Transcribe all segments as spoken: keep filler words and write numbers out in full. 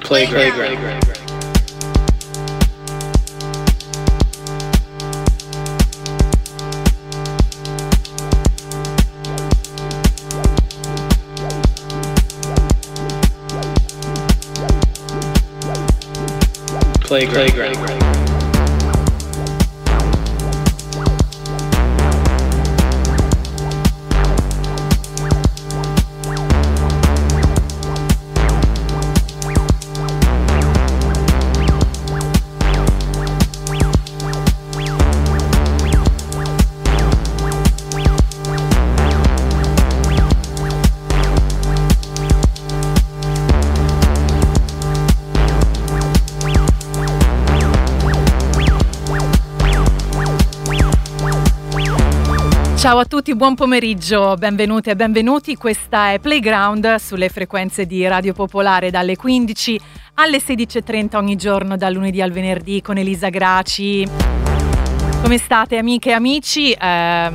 Playground. Playground. Playground. Playground. Ciao a tutti, buon pomeriggio, benvenute e benvenuti. Questa è Playground sulle frequenze di Radio Popolare dalle quindici alle sedici e trenta ogni giorno, dal lunedì al venerdì, con Elisa Graci. Come state, amiche e amici? Eh,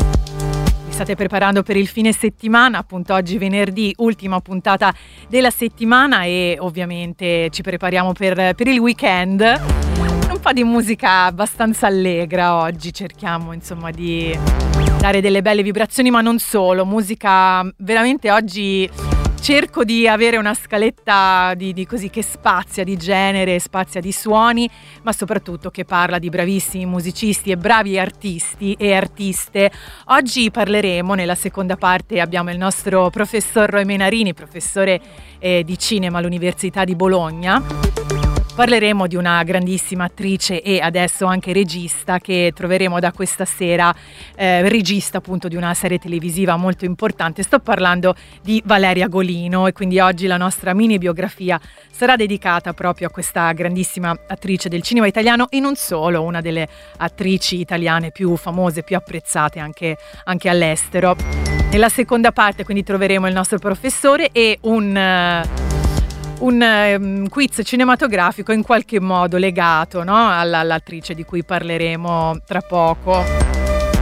vi state preparando per il fine settimana? Appunto oggi venerdì, ultima puntata della settimana, e ovviamente ci prepariamo per, per il weekend. Un po' di musica abbastanza allegra oggi, cerchiamo insomma di dare delle belle vibrazioni, ma non solo, musica veramente oggi cerco di avere una scaletta di, di così che spazia di genere, spazia di suoni, ma soprattutto che parla di bravissimi musicisti e bravi artisti e artiste. Oggi parleremo, nella seconda parte abbiamo il nostro professor Roy Menarini, professore eh, di cinema all'Università di Bologna. Parleremo di una grandissima attrice e adesso anche regista che troveremo da questa sera, eh, regista appunto di una serie televisiva molto importante. Sto parlando di Valeria Golino, e quindi oggi la nostra mini biografia sarà dedicata proprio a questa grandissima attrice del cinema italiano, e non solo, una delle attrici italiane più famose, più apprezzate anche, anche all'estero. Nella seconda parte quindi troveremo il nostro professore e un... Uh, un um, quiz cinematografico in qualche modo legato, no? Alla, all'attrice di cui parleremo tra poco.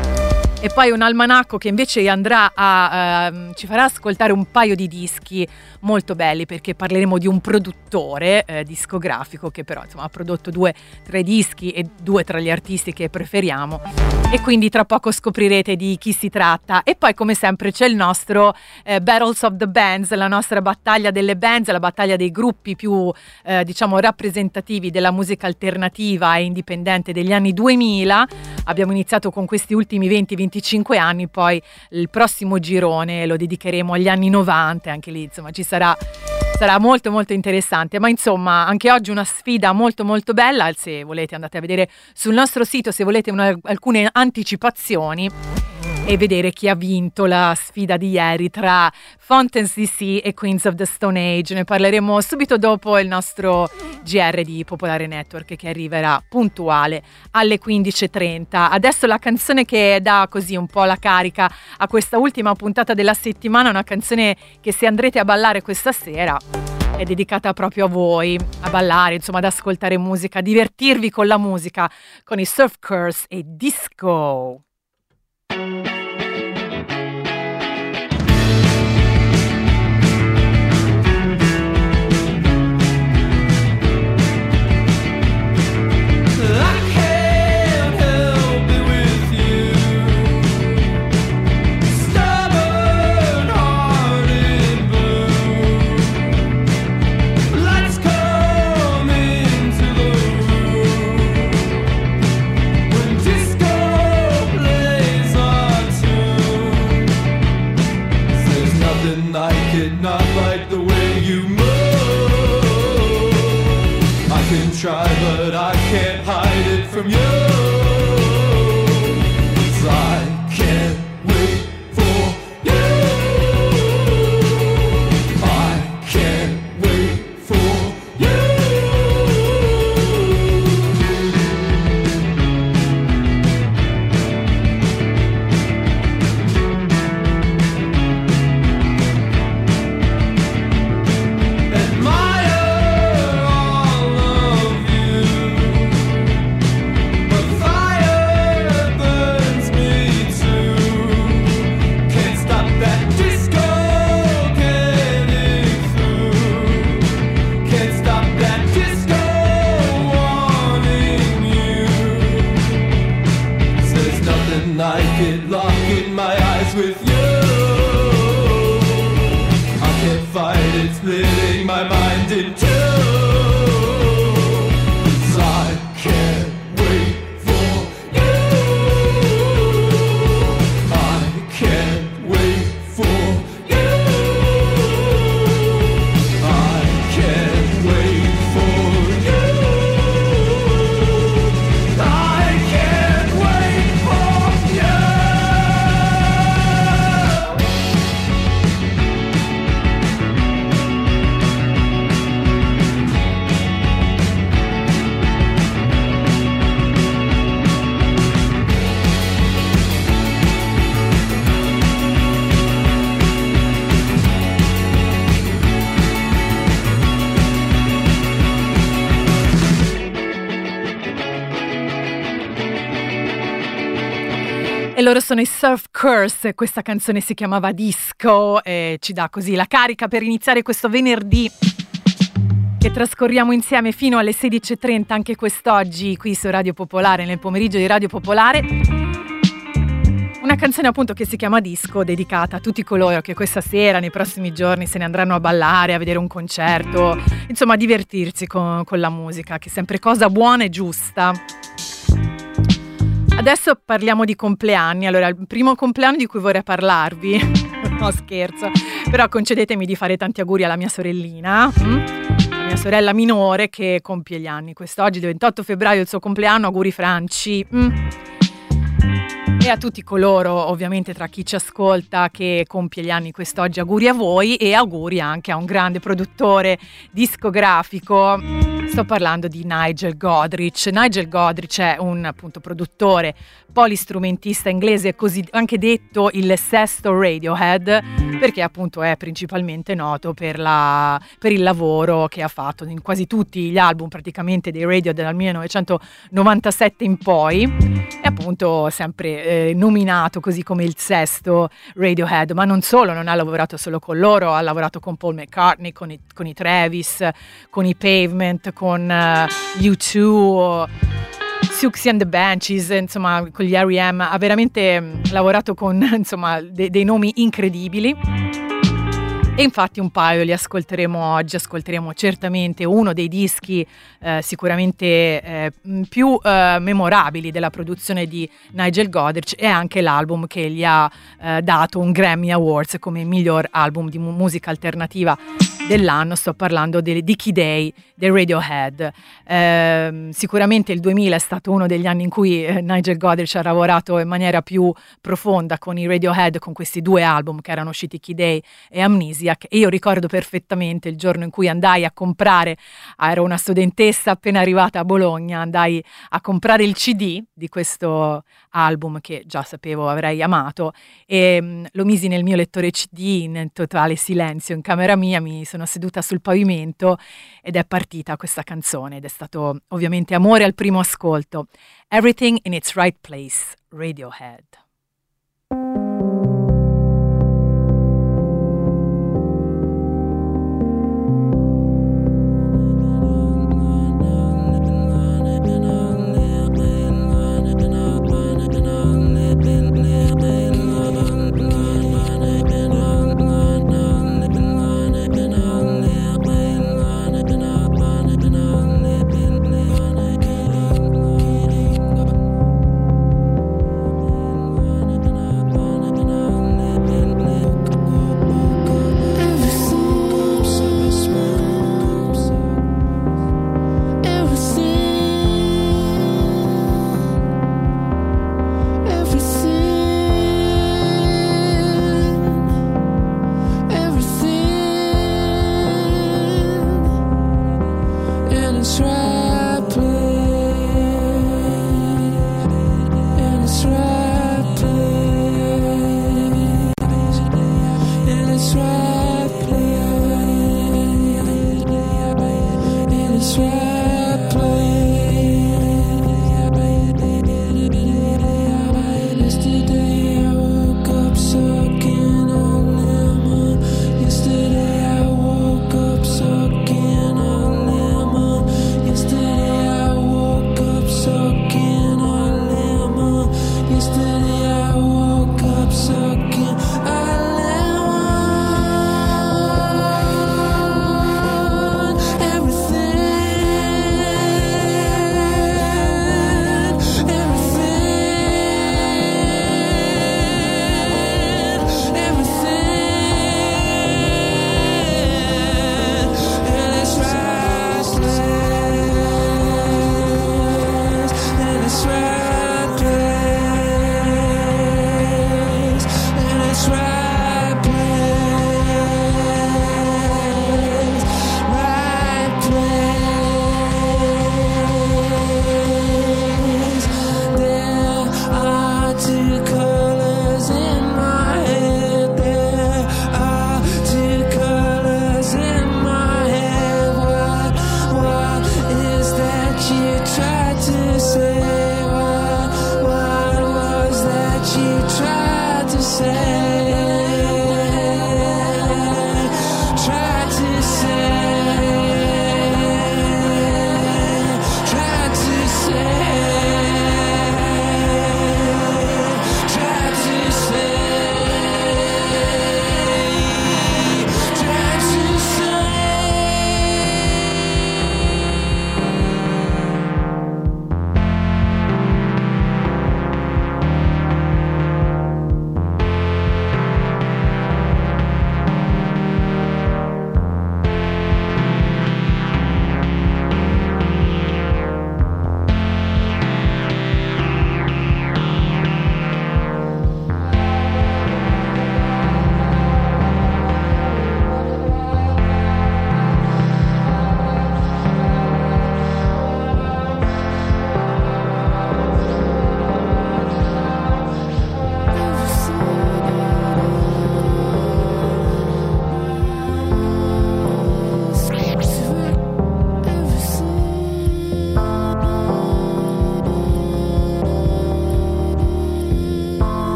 E poi un almanacco che invece andrà a uh, ci farà ascoltare un paio di dischi molto belli, perché parleremo di un produttore eh, discografico che però insomma ha prodotto due, tre dischi e due tra gli artisti che preferiamo, e quindi tra poco scoprirete di chi si tratta. E poi come sempre c'è il nostro eh, Battles of the Bands, la nostra battaglia delle bands, la battaglia dei gruppi più eh, diciamo rappresentativi della musica alternativa e indipendente degli anni duemila. Abbiamo iniziato con questi ultimi venti venticinque anni, poi il prossimo girone lo dedicheremo agli anni novanta, anche lì insomma ci sarà, sarà molto molto interessante. Ma insomma anche oggi una sfida molto molto bella, se volete andate a vedere sul nostro sito se volete una, alcune anticipazioni e vedere chi ha vinto la sfida di ieri tra Fountains D C e Queens of the Stone Age. Ne parleremo subito dopo il nostro G R di Popolare Network, che arriverà puntuale alle quindici e trenta. Adesso la canzone che dà così un po' la carica a questa ultima puntata della settimana, una canzone che se andrete a ballare questa sera è dedicata proprio a voi, a ballare, insomma ad ascoltare musica, a divertirvi con la musica, con i Surf Curse e Disco. Try, but I can't hide it from you. 'Cause I can't wait for you. I can't wait for you. Admire all of you, but splitting my mind in two. 'Cause I can't wait for you. I can't wait for you. I can't wait for you. I can't wait for you. E loro sono i Surf Curse, questa canzone si chiamava Disco e ci dà così la carica per iniziare questo venerdì che trascorriamo insieme fino alle sedici e trenta anche quest'oggi qui su Radio Popolare, nel pomeriggio di Radio Popolare. Una canzone appunto che si chiama Disco, dedicata a tutti coloro che questa sera, nei prossimi giorni, se ne andranno a ballare, a vedere un concerto, insomma a divertirsi con, con la musica, che è sempre cosa buona e giusta. Adesso parliamo di compleanni. Allora, il primo compleanno di cui vorrei parlarvi, no scherzo, però concedetemi di fare tanti auguri alla mia sorellina, hm? la mia sorella minore che compie gli anni quest'oggi, il ventotto febbraio, il suo compleanno. Auguri Franci. Hm? E a tutti coloro, ovviamente tra chi ci ascolta, che compie gli anni quest'oggi, auguri a voi e auguri anche a un grande produttore discografico. Sto parlando di Nigel Godrich. Nigel Godrich è un appunto produttore polistrumentista inglese, così anche detto il sesto Radiohead, perché appunto è principalmente noto per, la, per il lavoro che ha fatto in quasi tutti gli album praticamente dei Radiohead dal millenovecentonovantasette in poi, e appunto sempre eh, nominato così come il sesto Radiohead. Ma non solo, non ha lavorato solo con loro, ha lavorato con Paul McCartney, con i, con i Travis, con i Pavement, con uh, U due, Siouxsie and the Banshees, insomma con gli R E M. Ha veramente lavorato con insomma de- dei nomi incredibili. E infatti un paio li ascolteremo oggi. Ascolteremo certamente uno dei dischi eh, sicuramente eh, più eh, memorabili della produzione di Nigel Godrich, e anche l'album che gli ha eh, dato un Grammy Awards come miglior album di mu- musica alternativa dell'anno. Sto parlando dei Dickie Day dei Radiohead. Eh, sicuramente il duemila è stato uno degli anni in cui eh, Nigel Godrich ha lavorato in maniera più profonda con i Radiohead, con questi due album che erano usciti, Dickie Day e Amnesia. E io ricordo perfettamente il giorno in cui andai a comprare, ero una studentessa appena arrivata a Bologna, andai a comprare il C D di questo album che già sapevo avrei amato, e mh, lo misi nel mio lettore C D in totale silenzio in camera mia. Mi sono seduta sul pavimento ed è partita questa canzone, ed è stato ovviamente amore al primo ascolto. Everything in its Right Place, Radiohead.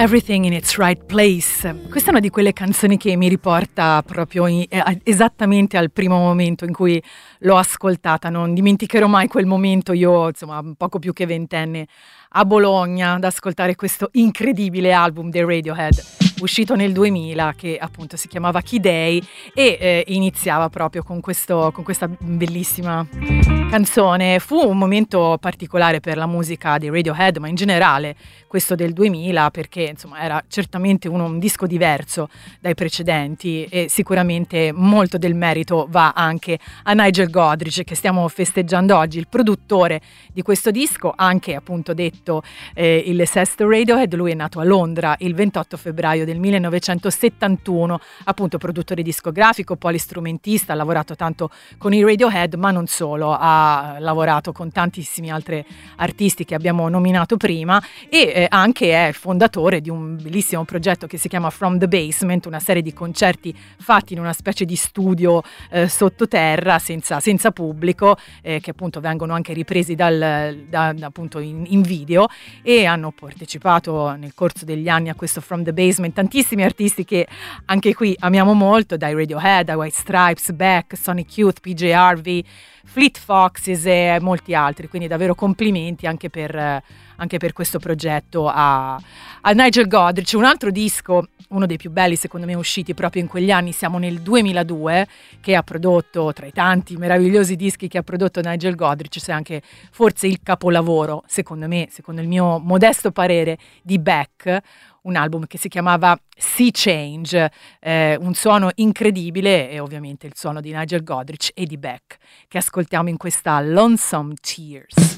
Everything in its right place. Questa è una di quelle canzoni che mi riporta proprio in, eh, esattamente al primo momento in cui l'ho ascoltata. Non dimenticherò mai quel momento, io insomma poco più che ventenne a Bologna, ad ascoltare questo incredibile album dei Radiohead, uscito nel duemila, che appunto si chiamava Key Day e eh, iniziava proprio con, questo, con questa bellissima canzone. Fu un momento particolare per la musica dei Radiohead, ma in generale questo del duemila, perché insomma era certamente uno, un disco diverso dai precedenti, e sicuramente molto del merito va anche a Nigel Godrich, che stiamo festeggiando oggi, il produttore di questo disco, anche appunto detto eh, il sesto Radiohead. Lui è nato a Londra il ventotto febbraio del millenovecentosettantuno, appunto produttore discografico, polistrumentista, ha lavorato tanto con i Radiohead, ma non solo, ha lavorato con tantissimi altri artisti che abbiamo nominato prima, e eh, anche è fondatore di un bellissimo progetto che si chiama From the Basement, una serie di concerti fatti in una specie di studio eh, sottoterra senza, senza pubblico, eh, che appunto vengono anche ripresi dal, da, da, appunto in, in video, e hanno partecipato nel corso degli anni a questo From the Basement tantissimi artisti che anche qui amiamo molto, dai Radiohead a White Stripes, Beck, Sonic Youth, P J Harvey, Fleet Foxes e molti altri, quindi davvero complimenti anche per, anche per questo progetto a, a Nigel Godrich. Un altro disco, uno dei più belli secondo me usciti proprio in quegli anni, siamo nel duemiladue, che ha prodotto, tra i tanti meravigliosi dischi che ha prodotto Nigel Godrich, c'è anche forse il capolavoro, secondo me, secondo il mio modesto parere, di Beck, un album che si chiamava Sea Change, eh, un suono incredibile, e ovviamente il suono di Nigel Godrich e di Beck, che ascoltiamo in questa Lonesome Tears.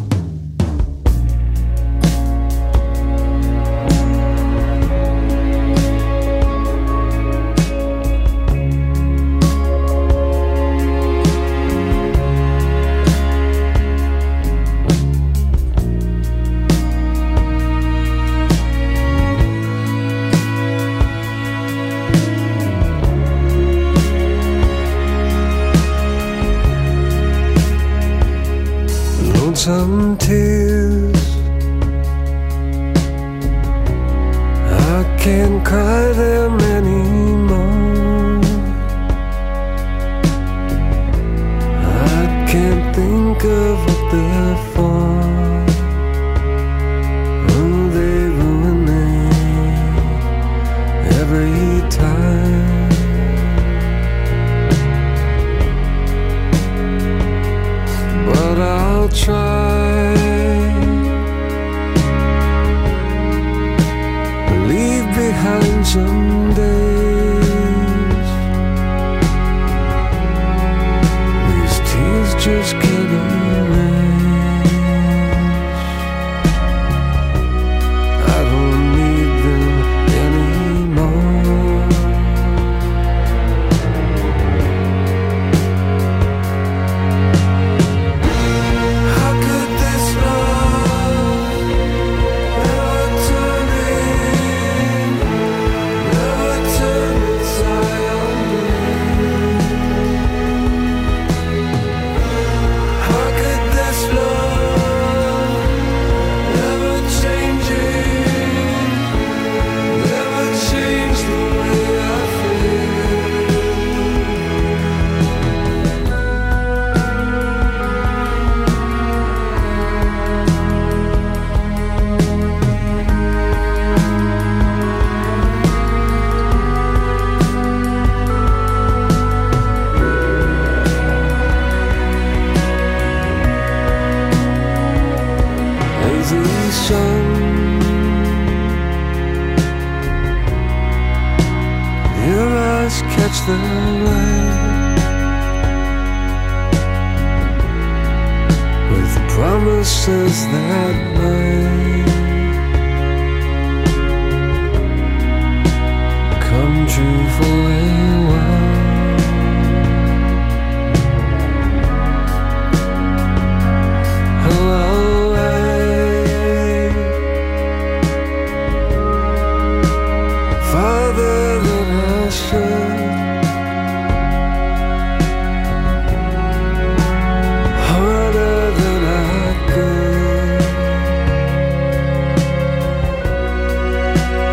Some tears, I can't cry them anymore. I can't think of what they're for. Oh, they ruin me every time. But I'll try. Leave behind some days. These tears just can't erase. I don't need them anymore. How could this love never turn in, never turn inside on me? How could this love never change it, never change the way I feel? Lazy sun, your eyes catch the light with promises that might come true for a while. Hello, farther than I should, harder than I could.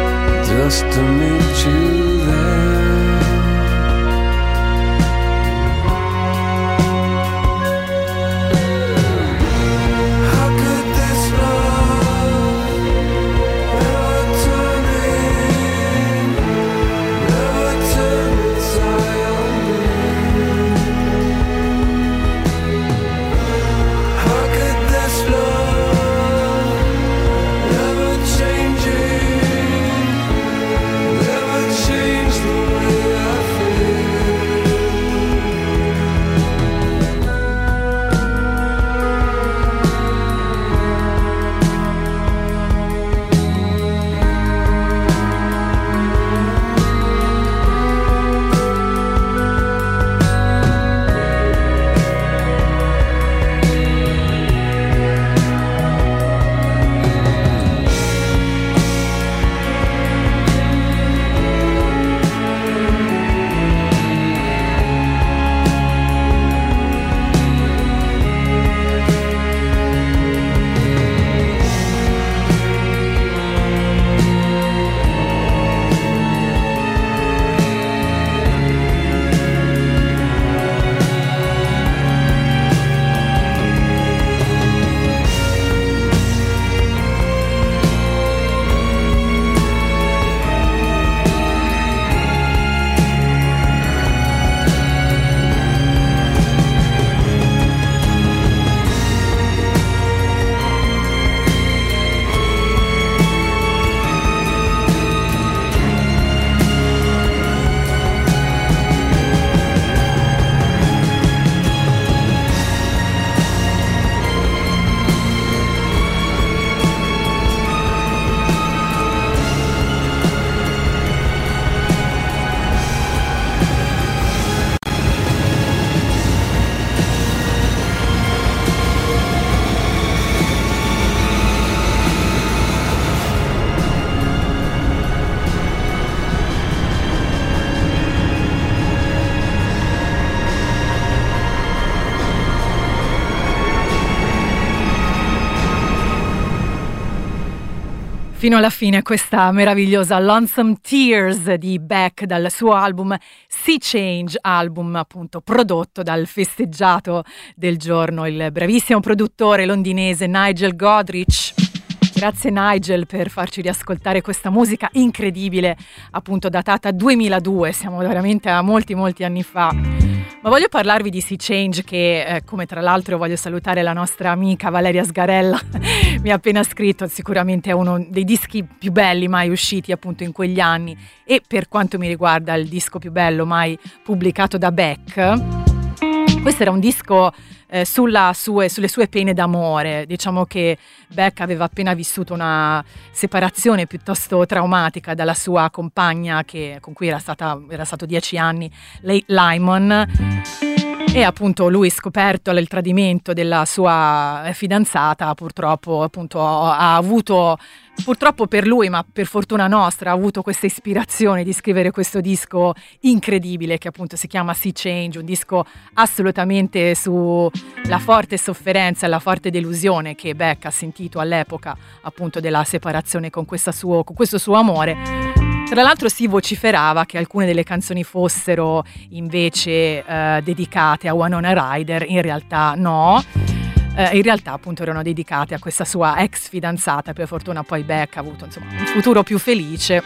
Fino alla fine questa meravigliosa Lonesome Tears di Beck dal suo album Sea Change, album appunto prodotto dal festeggiato del giorno, il bravissimo produttore londinese Nigel Godrich. Grazie Nigel per farci riascoltare questa musica incredibile, appunto datata duemiladue, siamo veramente a molti molti anni fa. Ma voglio parlarvi di Sea Change che, eh, come tra l'altro voglio salutare la nostra amica Valeria Sgarella, mi ha appena scritto, sicuramente è uno dei dischi più belli mai usciti appunto in quegli anni e per quanto mi riguarda il disco più bello mai pubblicato da Beck. Questo era un disco eh, sulla sue, sulle sue pene d'amore. Diciamo che Beck aveva appena vissuto una separazione piuttosto traumatica dalla sua compagna che, con cui era, stata, era stato dieci anni, lei Lyman. E appunto lui, scoperto il tradimento della sua fidanzata, purtroppo appunto ha avuto, purtroppo per lui ma per fortuna nostra, ha avuto questa ispirazione di scrivere questo disco incredibile che appunto si chiama Sea Change, un disco assolutamente sulla forte sofferenza e la forte delusione che Beck ha sentito all'epoca appunto della separazione con, questa suo, con questo suo amore. Tra l'altro si vociferava che alcune delle canzoni fossero invece eh, dedicate a Winona Ryder, in realtà no, eh, in realtà appunto erano dedicate a questa sua ex fidanzata, per fortuna poi Beck ha avuto insomma un futuro più felice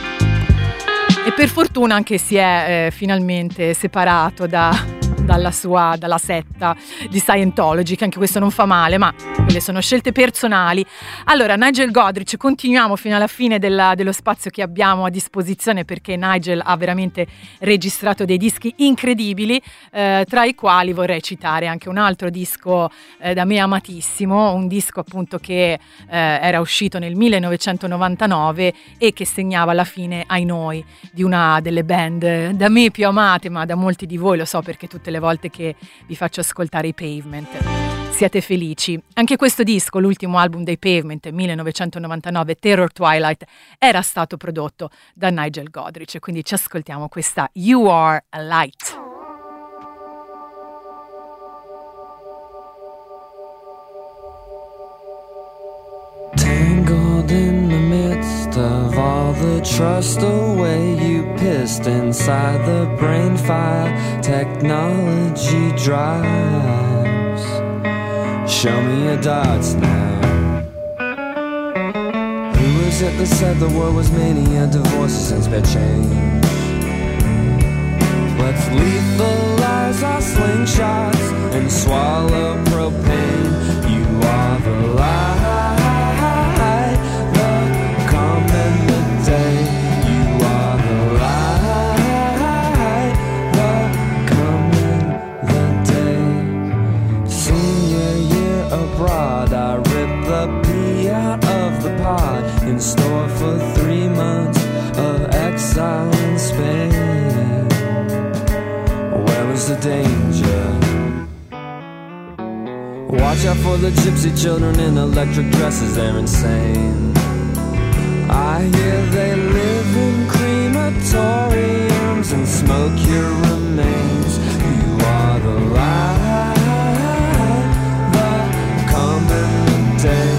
e per fortuna anche si è eh, finalmente separato da... dalla sua dalla setta di Scientology, che anche questo non fa male, ma quelle sono scelte personali. Allora Nigel Godrich, continuiamo fino alla fine della, dello spazio che abbiamo a disposizione, perché Nigel ha veramente registrato dei dischi incredibili, eh, tra i quali vorrei citare anche un altro disco eh, da me amatissimo, un disco appunto che eh, era uscito nel millenovecentonovantanove e che segnava la fine, ai noi, di una delle band da me più amate, ma da molti di voi lo so perché tutte le volte che vi faccio ascoltare i Pavement siete felici. Anche questo disco, l'ultimo album dei Pavement, millenovecentonovantanove, Terror Twilight, era stato prodotto da Nigel Godrich, quindi ci ascoltiamo questa You Are a Light. Tangled in the midst of all the trust away you pissed inside the brain fire technology drives. Show me your dots now. Who was it that said the world was mania, divorces and spare change? Let's lethalize our slingshots and swallow propane. You are the light. In store for three months of exile in Spain. Where was the danger? Watch out for the gypsy children in electric dresses, they're insane. I hear they live in crematoriums and smoke your remains. You are the light, the coming day.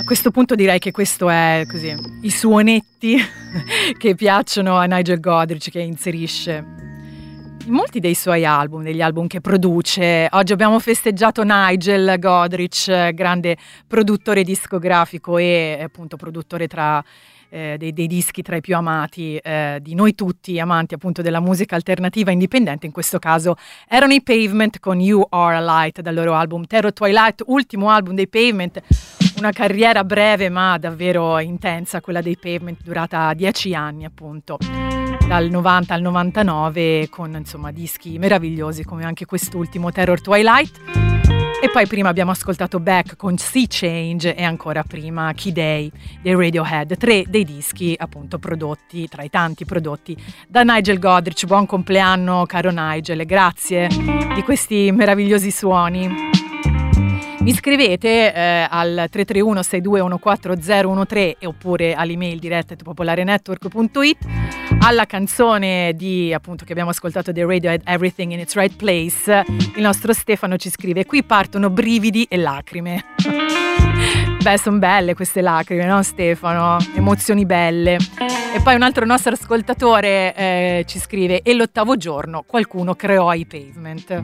questo punto direi che questo è così i suonetti che piacciono a Nigel Godrich, che inserisce in molti dei suoi album, degli album che produce. Oggi abbiamo festeggiato Nigel Godrich, grande produttore discografico e appunto produttore tra eh, dei, dei dischi tra i più amati eh, di noi tutti, amanti appunto della musica alternativa indipendente. In questo caso erano i Pavement con You Are a Light dal loro album Terror Twilight, ultimo album dei Pavement. Una carriera breve ma davvero intensa, quella dei Pavement, durata dieci anni appunto, dal novanta al novantanove, con insomma dischi meravigliosi come anche quest'ultimo Terror Twilight. E poi prima abbiamo ascoltato Beck con Sea Change e ancora prima Key Day dei Radiohead, tre dei dischi appunto prodotti, tra i tanti prodotti da Nigel Godrich. Buon compleanno caro Nigel e grazie di questi meravigliosi suoni. Mi scrivete eh, al tre tre uno sei due uno quattro zero uno tre oppure all'email diretta at popolarenetwork punto it alla canzone di appunto che abbiamo ascoltato dei Radiohead, Everything in its Right Place. Il nostro Stefano ci scrive: qui partono brividi e lacrime. Beh, sono belle queste lacrime, no Stefano? Emozioni belle. E poi un altro nostro ascoltatore eh, ci scrive: e l'ottavo giorno qualcuno creò i Pavement.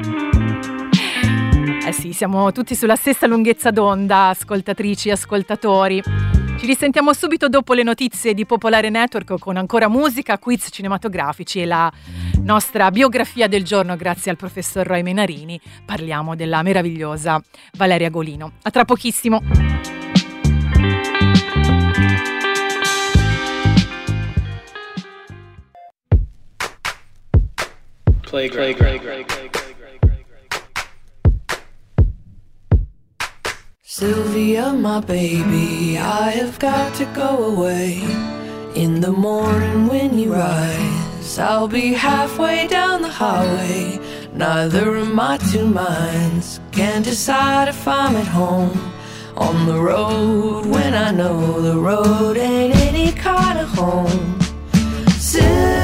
Eh sì, siamo tutti sulla stessa lunghezza d'onda, ascoltatrici e ascoltatori. Ci risentiamo subito dopo le notizie di Popolare Network con ancora musica, quiz cinematografici e la nostra biografia del giorno grazie al professor Roy Menarini. Parliamo della meravigliosa Valeria Golino. A tra pochissimo. Playground. Playground. Sylvia, my baby, I have got to go away. In the morning when you rise, I'll be halfway down the highway. Neither of my two minds can decide if I'm at home on the road when I know the road ain't any kind of home. Sylvia,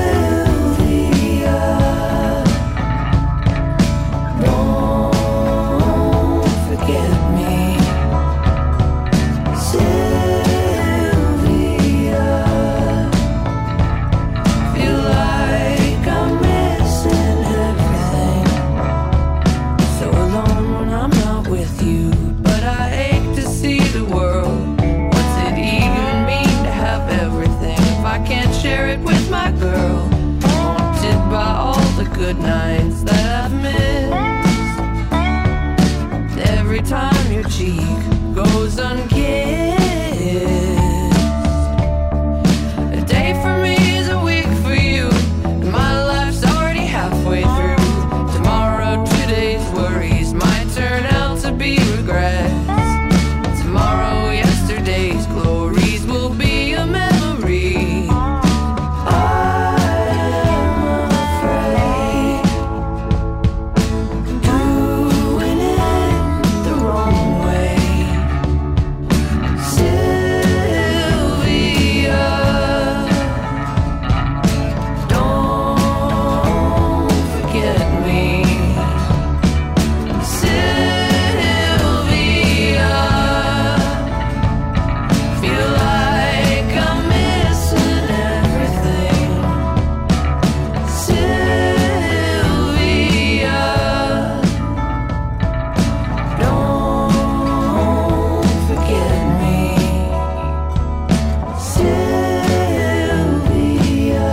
don't forget me. Sylvia, feel like I'm missing everything. So alone when I'm not with you, but I ache to see the world. What's it even mean to have everything if I can't share it with my girl? Haunted by all the good nights that I've missed. Every time your cheek goes unkissed. A day for me is a week for you, and my life's already halfway through. Tomorrow, today's worries might turn out to be regrets. Tomorrow, yesterday's glories will be a memory. I'm afraid doing it the wrong way. Sylvia, don't forget me. Sylvia, feel like I'm missing everything. Sylvia, don't forget me. Sylvia,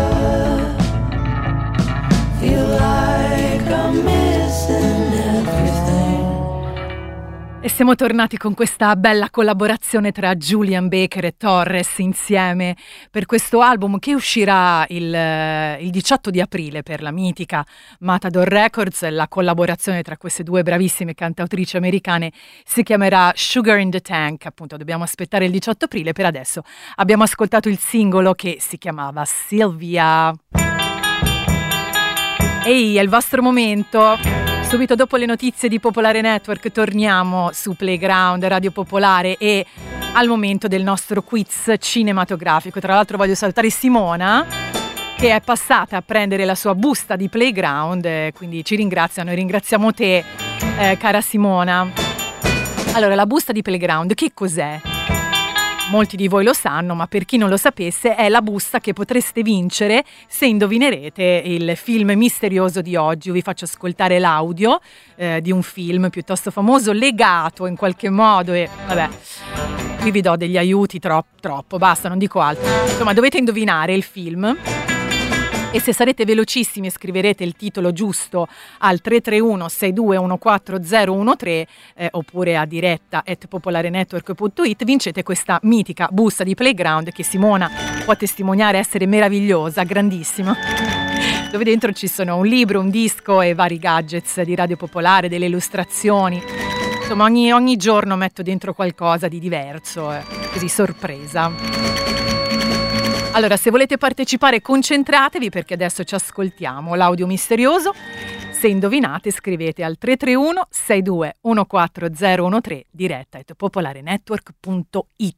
feel like I'm missing everything. E siamo tornati con questa bella collaborazione tra Julian Baker e Torres insieme per questo album che uscirà il, eh, il diciotto di aprile per la mitica Matador Records. La collaborazione tra queste due bravissime cantautrici americane si chiamerà Sugar in the Tank. Appunto, dobbiamo aspettare il diciotto aprile. Per adesso abbiamo ascoltato il singolo che si chiamava Sylvia. Ehi, è il vostro momento. Subito dopo le notizie di Popolare Network torniamo su Playground Radio Popolare e al momento del nostro quiz cinematografico. Tra l'altro voglio salutare Simona che è passata a prendere la sua busta di Playground, eh, quindi ci ringraziano e ringraziamo te, eh, cara Simona. Allora, la busta di Playground che cos'è? molti di voi lo sanno, ma per chi non lo sapesse è la busta che potreste vincere se indovinerete il film misterioso di oggi. Io vi faccio ascoltare l'audio eh, di un film piuttosto famoso legato in qualche modo e vabbè, qui vi do degli aiuti troppo, troppo, basta, non dico altro. Insomma, dovete indovinare il film. E se sarete velocissimi e scriverete il titolo giusto al tre tre uno sei due uno quattro zero uno tre eh, oppure a diretta at popolarenetwork punto it, vincete questa mitica busta di Playground che Simona può testimoniare essere meravigliosa, grandissima, dove dentro ci sono un libro, un disco e vari gadgets di Radio Popolare, delle illustrazioni. Insomma, ogni, ogni giorno metto dentro qualcosa di diverso, eh, così sorpresa. Allora, se volete partecipare, concentratevi perché adesso ci ascoltiamo l'audio misterioso. Se indovinate, scrivete al tre tre uno sei due uno quattro zero uno tre, diretta at popolarenetwork punto it.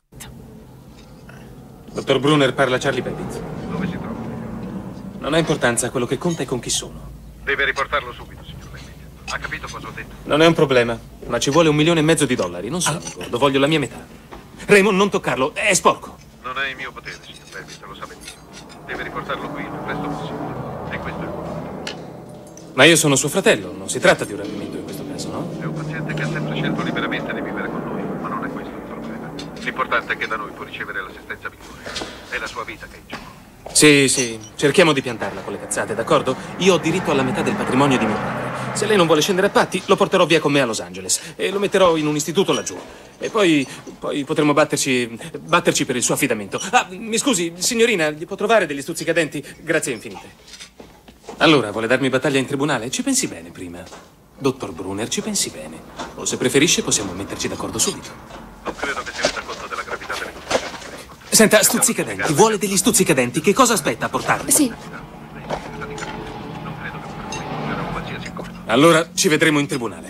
Dottor Brunner, parla Charlie Babbitt. Dove si trova? Non ha importanza, quello che conta è con chi sono. Deve riportarlo subito, signor Babbitt. Ha capito cosa ho detto? Non è un problema, ma ci vuole un milione e mezzo di dollari. Non sono un gordo, voglio la mia metà. Raymond, non toccarlo, è sporco. Non è in mio potere, signor Babbitt, lo sa benissimo. Deve riportarlo qui il più presto possibile. E questo è il punto. Ma io sono suo fratello, non si tratta di un rapimento in questo caso, no? È un paziente che ha sempre scelto liberamente di vivere con noi, ma non è questo il problema. L'importante è che da noi può ricevere l'assistenza migliore. È la sua vita che è in gioco. Sì, sì, cerchiamo di piantarla con le cazzate, d'accordo? Io ho diritto alla metà del patrimonio di mio padre. Se lei non vuole scendere a patti, lo porterò via con me a Los Angeles e lo metterò in un istituto laggiù. E poi, poi potremo batterci, batterci per il suo affidamento. Ah, mi scusi, signorina, gli può trovare degli stuzzicadenti? Grazie infinite. Allora, vuole darmi battaglia in tribunale? Ci pensi bene prima. Dottor Brunner, ci pensi bene. O se preferisce possiamo metterci d'accordo subito. Non credo che si renda conto della gravità delle condizioni che lei incontra. Senta, stuzzicadenti, vuole degli stuzzicadenti? Che cosa aspetta a portarli? Sì. Non credo che per lui funzionerà un qualsiasi accordo. Allora ci vedremo in tribunale.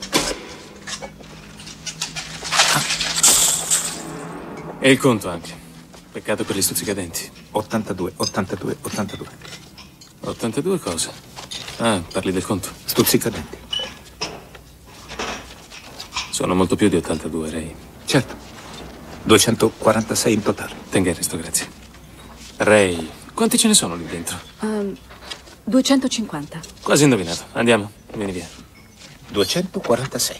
E il conto anche. Peccato per gli stuzzicadenti. ottantadue, ottantadue, ottantadue. ottantadue cosa? Ah, parli del conto. Stuzzicadenti. Sono molto più di ottantadue, Ray. Certo. duecentoquarantasei in totale. Tenga il resto, grazie. Ray, quanti ce ne sono lì dentro? Um, duecentocinquanta. Quasi indovinato. Andiamo, vieni via. duecentoquarantasei.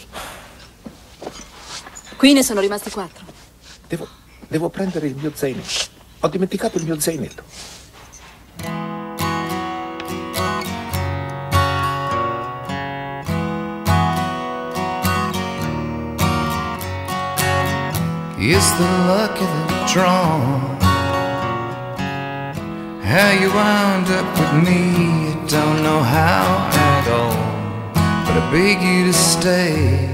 Qui ne sono rimasti quattro. Devo, devo prendere il mio zainetto. Ho dimenticato il mio zainetto. It's the luck of the draw. How you wound up with me, I don't know how at all. But I beg you to stay.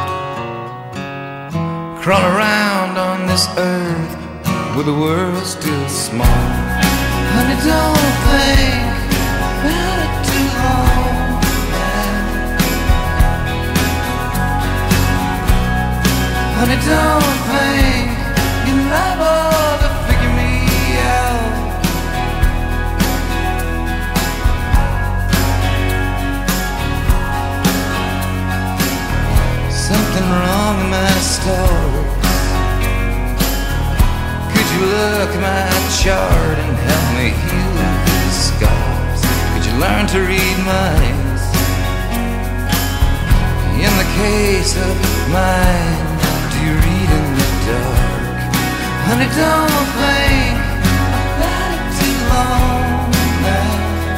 Crawl around on this earth with the world still small. Honey, don't think about it too long. Honey, don't think you're liable to figure me out. Something wrong in my story. Could you look at my chart and help me heal these scars? Could you learn to read minds? In the case of mine, do you read in the dark? Honey, don't think about it too long now.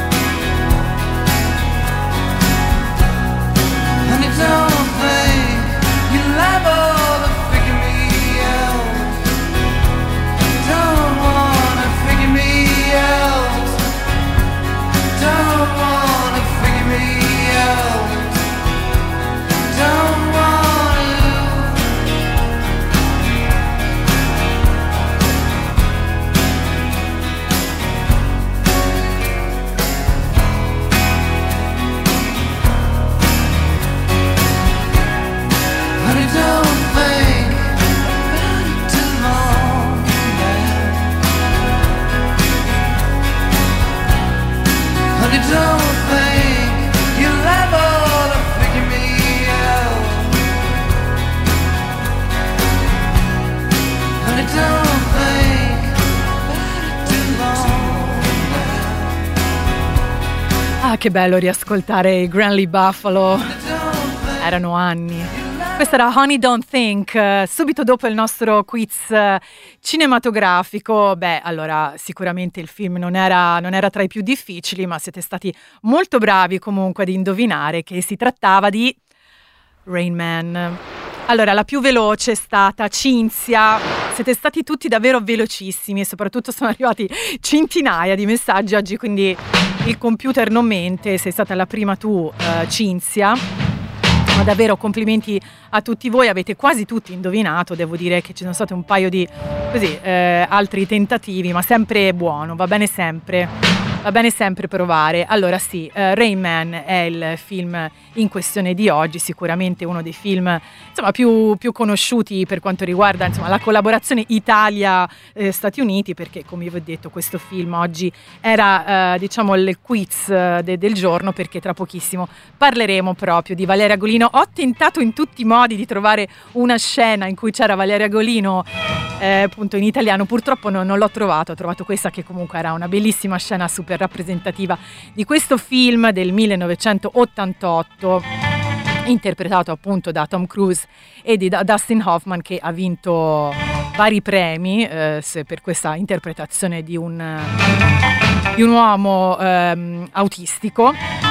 Honey, don't think you're liable to figure me out. Don't wanna figure me out. Don't wanna figure me out. Don't wanna. che bello riascoltare i Grandly Buffalo, erano anni. Questa era Honey Don't Think, subito dopo il nostro quiz cinematografico. Beh, allora sicuramente il film non era, non era tra i più difficili, ma siete stati molto bravi comunque ad indovinare che si trattava di Rain Man. Allora, la più veloce è stata Cinzia. Siete stati tutti davvero velocissimi e soprattutto sono arrivati centinaia di messaggi oggi, quindi il computer non mente. Sei stata la prima tu, uh, Cinzia. Ma davvero complimenti a tutti voi, avete quasi tutti indovinato. Devo dire che ci sono stati un paio di così eh, altri tentativi, ma sempre buono, va bene sempre. Va bene sempre provare. Allora sì, uh, Rain Man è il film in questione di oggi, sicuramente uno dei film insomma più, più conosciuti per quanto riguarda insomma la collaborazione Italia-Stati Uniti, perché come vi ho detto questo film oggi era uh, diciamo il quiz de- del giorno, perché tra pochissimo parleremo proprio di Valeria Golino. Ho tentato in tutti i modi di trovare una scena in cui c'era Valeria Golino eh, appunto in italiano, purtroppo non, non l'ho trovato. Ho trovato questa che comunque era una bellissima scena super rappresentativa di questo film del millenovecentottantotto, interpretato appunto da Tom Cruise e di Dustin Hoffman, che ha vinto vari premi eh, per questa interpretazione di un, di un uomo ehm, autistico.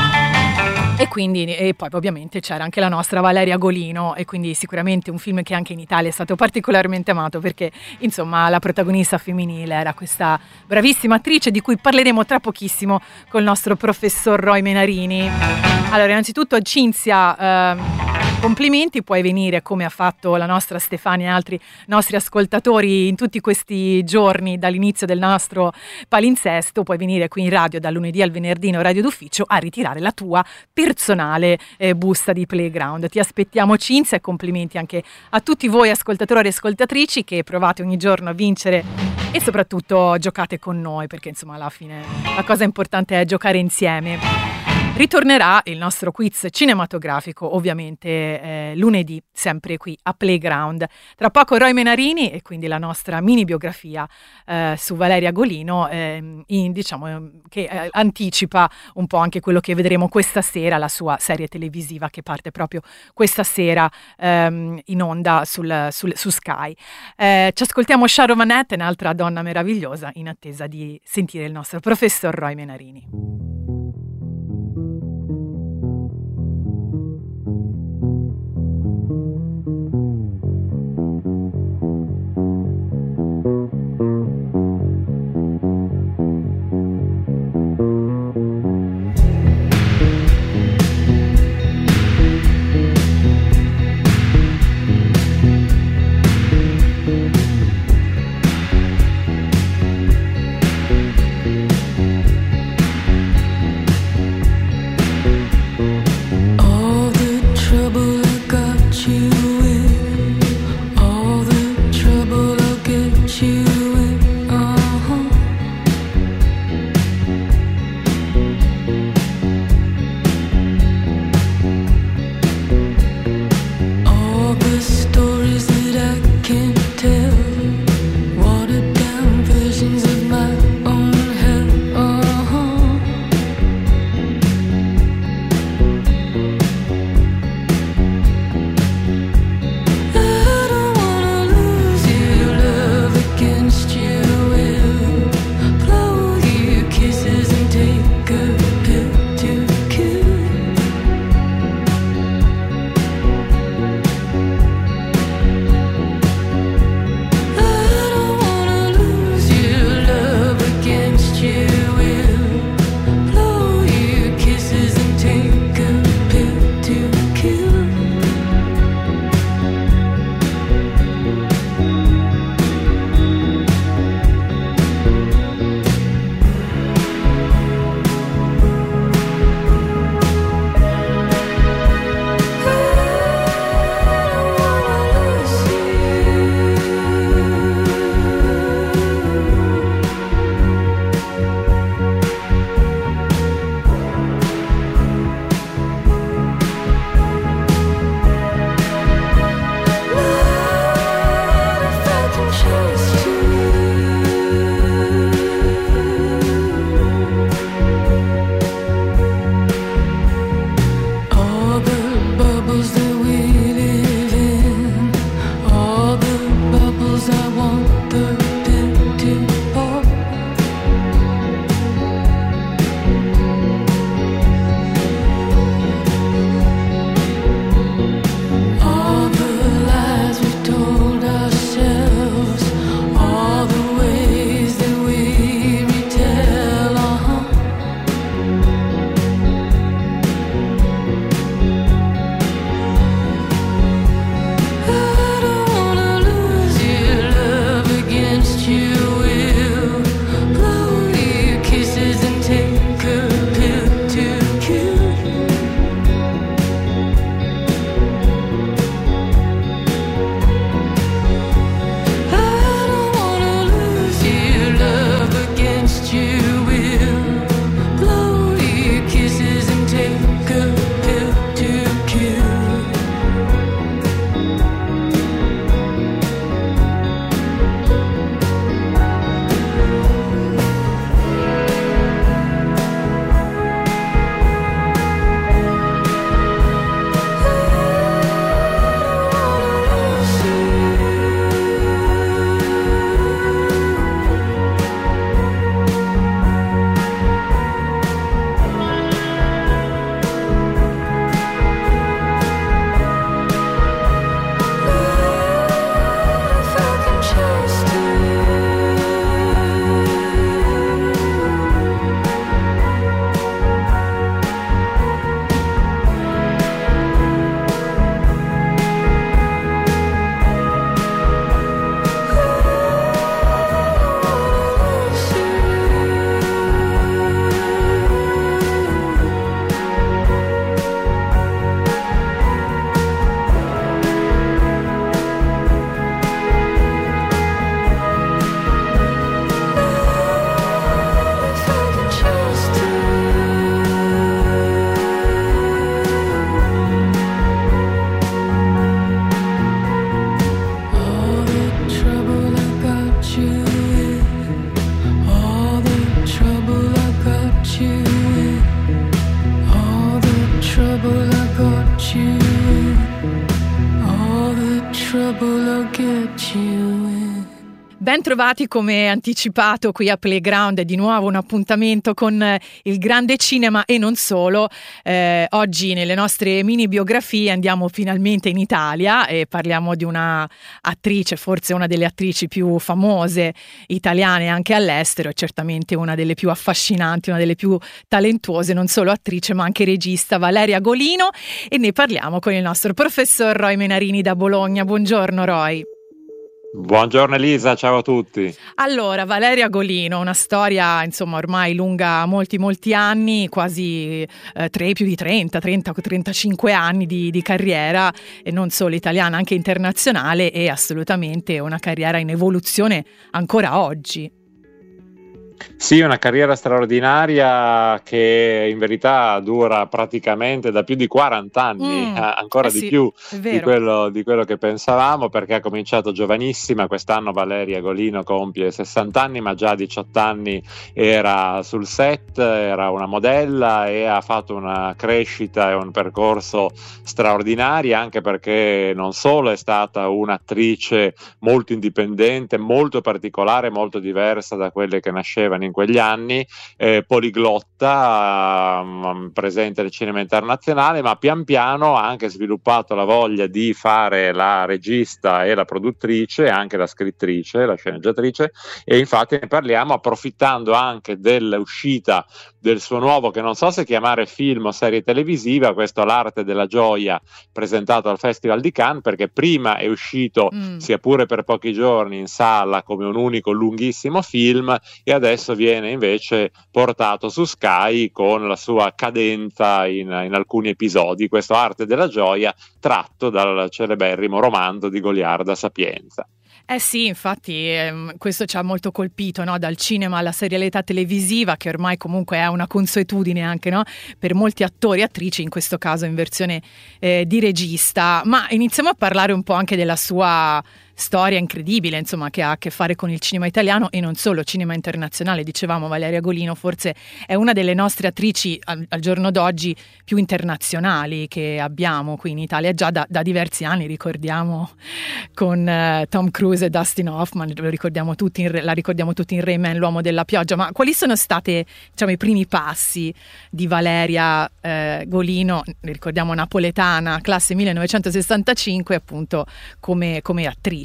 E quindi, e poi ovviamente c'era anche la nostra Valeria Golino, e quindi sicuramente un film che anche in Italia è stato particolarmente amato, perché insomma la protagonista femminile era questa bravissima attrice di cui parleremo tra pochissimo col nostro professor Roy Menarini. Allora, innanzitutto Cinzia, eh, complimenti, puoi venire come ha fatto la nostra Stefania e altri nostri ascoltatori in tutti questi giorni dall'inizio del nostro palinsesto, puoi venire qui in radio dal lunedì al venerdì in orario d'ufficio a ritirare la tua personale eh, busta di Playground. Ti aspettiamo, Cinzia, e complimenti anche a tutti voi ascoltatori e ascoltatrici che provate ogni giorno a vincere e soprattutto giocate con noi, perché insomma alla fine la cosa importante è giocare insieme. Ritornerà il nostro quiz cinematografico ovviamente eh, lunedì, sempre qui a Playground. Tra poco Roy Menarini e quindi la nostra mini biografia eh, su Valeria Golino, eh, in, diciamo che eh, anticipa un po' anche quello che vedremo questa sera, la sua serie televisiva che parte proprio questa sera ehm, in onda sul, sul, su Sky. Eh, ci ascoltiamo Sharon Van Etten, un'altra donna meravigliosa, in attesa di sentire il nostro professor Roy Menarini. you in. Ben trovati, come anticipato qui a Playground, di nuovo un appuntamento con il grande cinema e non solo. Eh, oggi nelle nostre mini biografie andiamo finalmente in Italia e parliamo di una attrice, forse una delle attrici più famose italiane anche all'estero, e certamente una delle più affascinanti, una delle più talentuose, non solo attrice ma anche regista, Valeria Golino, e ne parliamo con il nostro professor Roy Menarini da Bologna. Buongiorno Roy. Buongiorno Elisa, ciao a tutti. Allora, Valeria Golino, una storia insomma ormai lunga molti molti anni, quasi eh, tre, più di trenta, trenta, trentacinque anni di, di carriera, e non solo italiana, anche internazionale, e assolutamente una carriera in evoluzione ancora oggi. Sì, una carriera straordinaria che in verità dura praticamente da più di quaranta anni, Mm, ancora eh di sì, più è di vero. quello, di quello che pensavamo, perché ha cominciato giovanissima. Quest'anno Valeria Golino compie sessanta anni, ma già a diciotto anni era sul set, era una modella e ha fatto una crescita e un percorso straordinari, anche perché non solo è stata un'attrice molto indipendente, molto particolare, molto diversa da quelle che nascevano in quegli anni, eh, poliglotta, um, presente nel cinema internazionale, ma pian piano ha anche sviluppato la voglia di fare la regista e la produttrice, anche la scrittrice, la sceneggiatrice, e infatti ne parliamo approfittando anche dell'uscita del suo nuovo, che non so se chiamare film o serie televisiva, questo L'arte della gioia, presentato al Festival di Cannes, perché prima è uscito, Mm. sia pure per pochi giorni, in sala come un unico lunghissimo film, e adesso viene invece portato su Sky con la sua cadenza in, in alcuni episodi, questo Arte della gioia tratto dal celeberrimo romanzo di Goliarda Sapienza. Eh sì, infatti ehm, questo ci ha molto colpito, no? Dal cinema alla serialità televisiva, che ormai comunque è una consuetudine anche, no? Per molti attori e attrici, in questo caso in versione eh, di regista. Ma iniziamo a parlare un po' anche della sua storia incredibile, insomma, che ha a che fare con il cinema italiano e non solo, cinema internazionale. Dicevamo, Valeria Golino forse è una delle nostre attrici al, al giorno d'oggi più internazionali che abbiamo qui in Italia, già da, da diversi anni, ricordiamo, con eh, Tom Cruise e Dustin Hoffman, lo ricordiamo tutti in, la ricordiamo tutti in Rayman, l'uomo della pioggia. Ma quali sono stati, diciamo, i primi passi di Valeria eh, Golino, ricordiamo napoletana, classe millenovecentosessantacinque, appunto come, come attrice?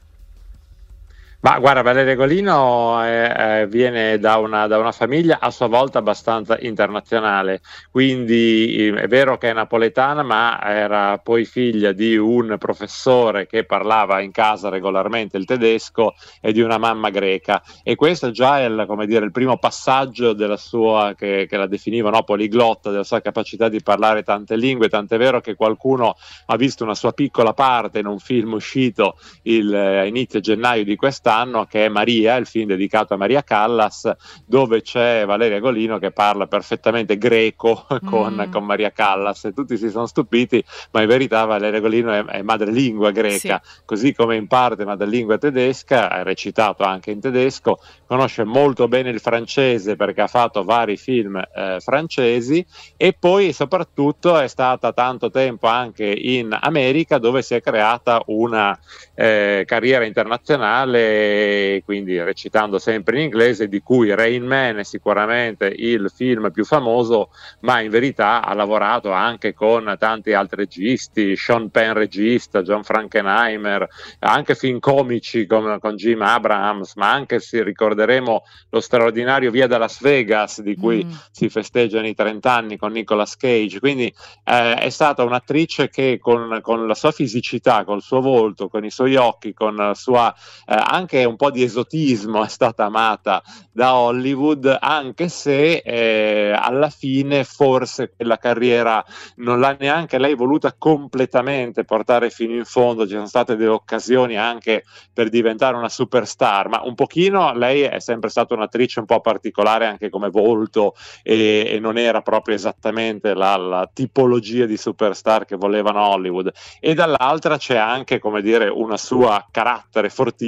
Ma guarda, Valeria Golino eh, eh, viene da una, da una famiglia a sua volta abbastanza internazionale, quindi eh, è vero che è napoletana, ma era poi figlia di un professore che parlava in casa regolarmente il tedesco e di una mamma greca, e questo già è il, come dire, il primo passaggio della sua, che, che la definivano poliglotta, della sua capacità di parlare tante lingue, tant'è vero che qualcuno ha visto una sua piccola parte in un film uscito il, a inizio gennaio di quest'anno, che è Maria, il film dedicato a Maria Callas, dove c'è Valeria Golino che parla perfettamente greco con, Mm. con Maria Callas, e tutti si sono stupiti, ma in verità Valeria Golino è, è madrelingua greca, Sì. così come in parte madrelingua tedesca, ha recitato anche in tedesco, conosce molto bene il francese perché ha fatto vari film eh, francesi, e poi soprattutto è stata tanto tempo anche in America, dove si è creata una eh, carriera internazionale, quindi recitando sempre in inglese, di cui Rain Man è sicuramente il film più famoso, ma in verità ha lavorato anche con tanti altri registi, Sean Penn regista, John Frankenheimer, anche film comici con, con Jim Abrahams, ma anche, si ricorderemo, lo straordinario Via da Las Vegas, di cui Mm. si festeggiano i trenta anni con Nicolas Cage. Quindi eh, è stata un'attrice che con, con la sua fisicità, col suo volto, con i suoi occhi, con la sua eh, anche un po' di esotismo, è stata amata da Hollywood, anche se eh, alla fine forse quella carriera non l'ha neanche lei voluta completamente portare fino in fondo. Ci sono state delle occasioni anche per diventare una superstar, ma un pochino lei è sempre stata un'attrice un po' particolare anche come volto, e, e non era proprio esattamente la, la tipologia di superstar che volevano Hollywood. E dall'altra c'è anche, come dire, una sua carattere fortissimo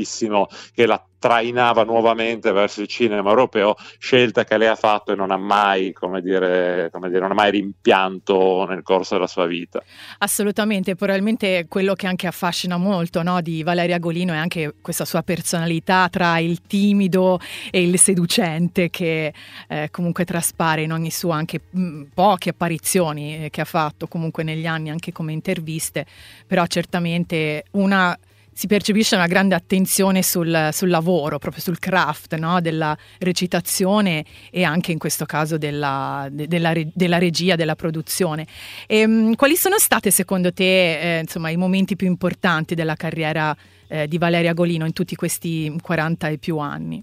che la trainava nuovamente verso il cinema europeo, scelta che lei ha fatto e non ha mai, come dire, come dire, non ha mai rimpianto nel corso della sua vita. Assolutamente, probabilmente quello che anche affascina molto, no, di Valeria Golino è anche questa sua personalità tra il timido e il seducente che eh, comunque traspare in ogni sua anche mh, poche apparizioni eh, che ha fatto comunque negli anni anche come interviste, però certamente una si percepisce una grande attenzione sul, sul lavoro, proprio sul craft, no? Della recitazione e anche in questo caso della, de, della, della regia, della produzione. E, mh, quali sono state secondo te eh, insomma, i momenti più importanti della carriera eh, di Valeria Golino in tutti questi quaranta e più anni?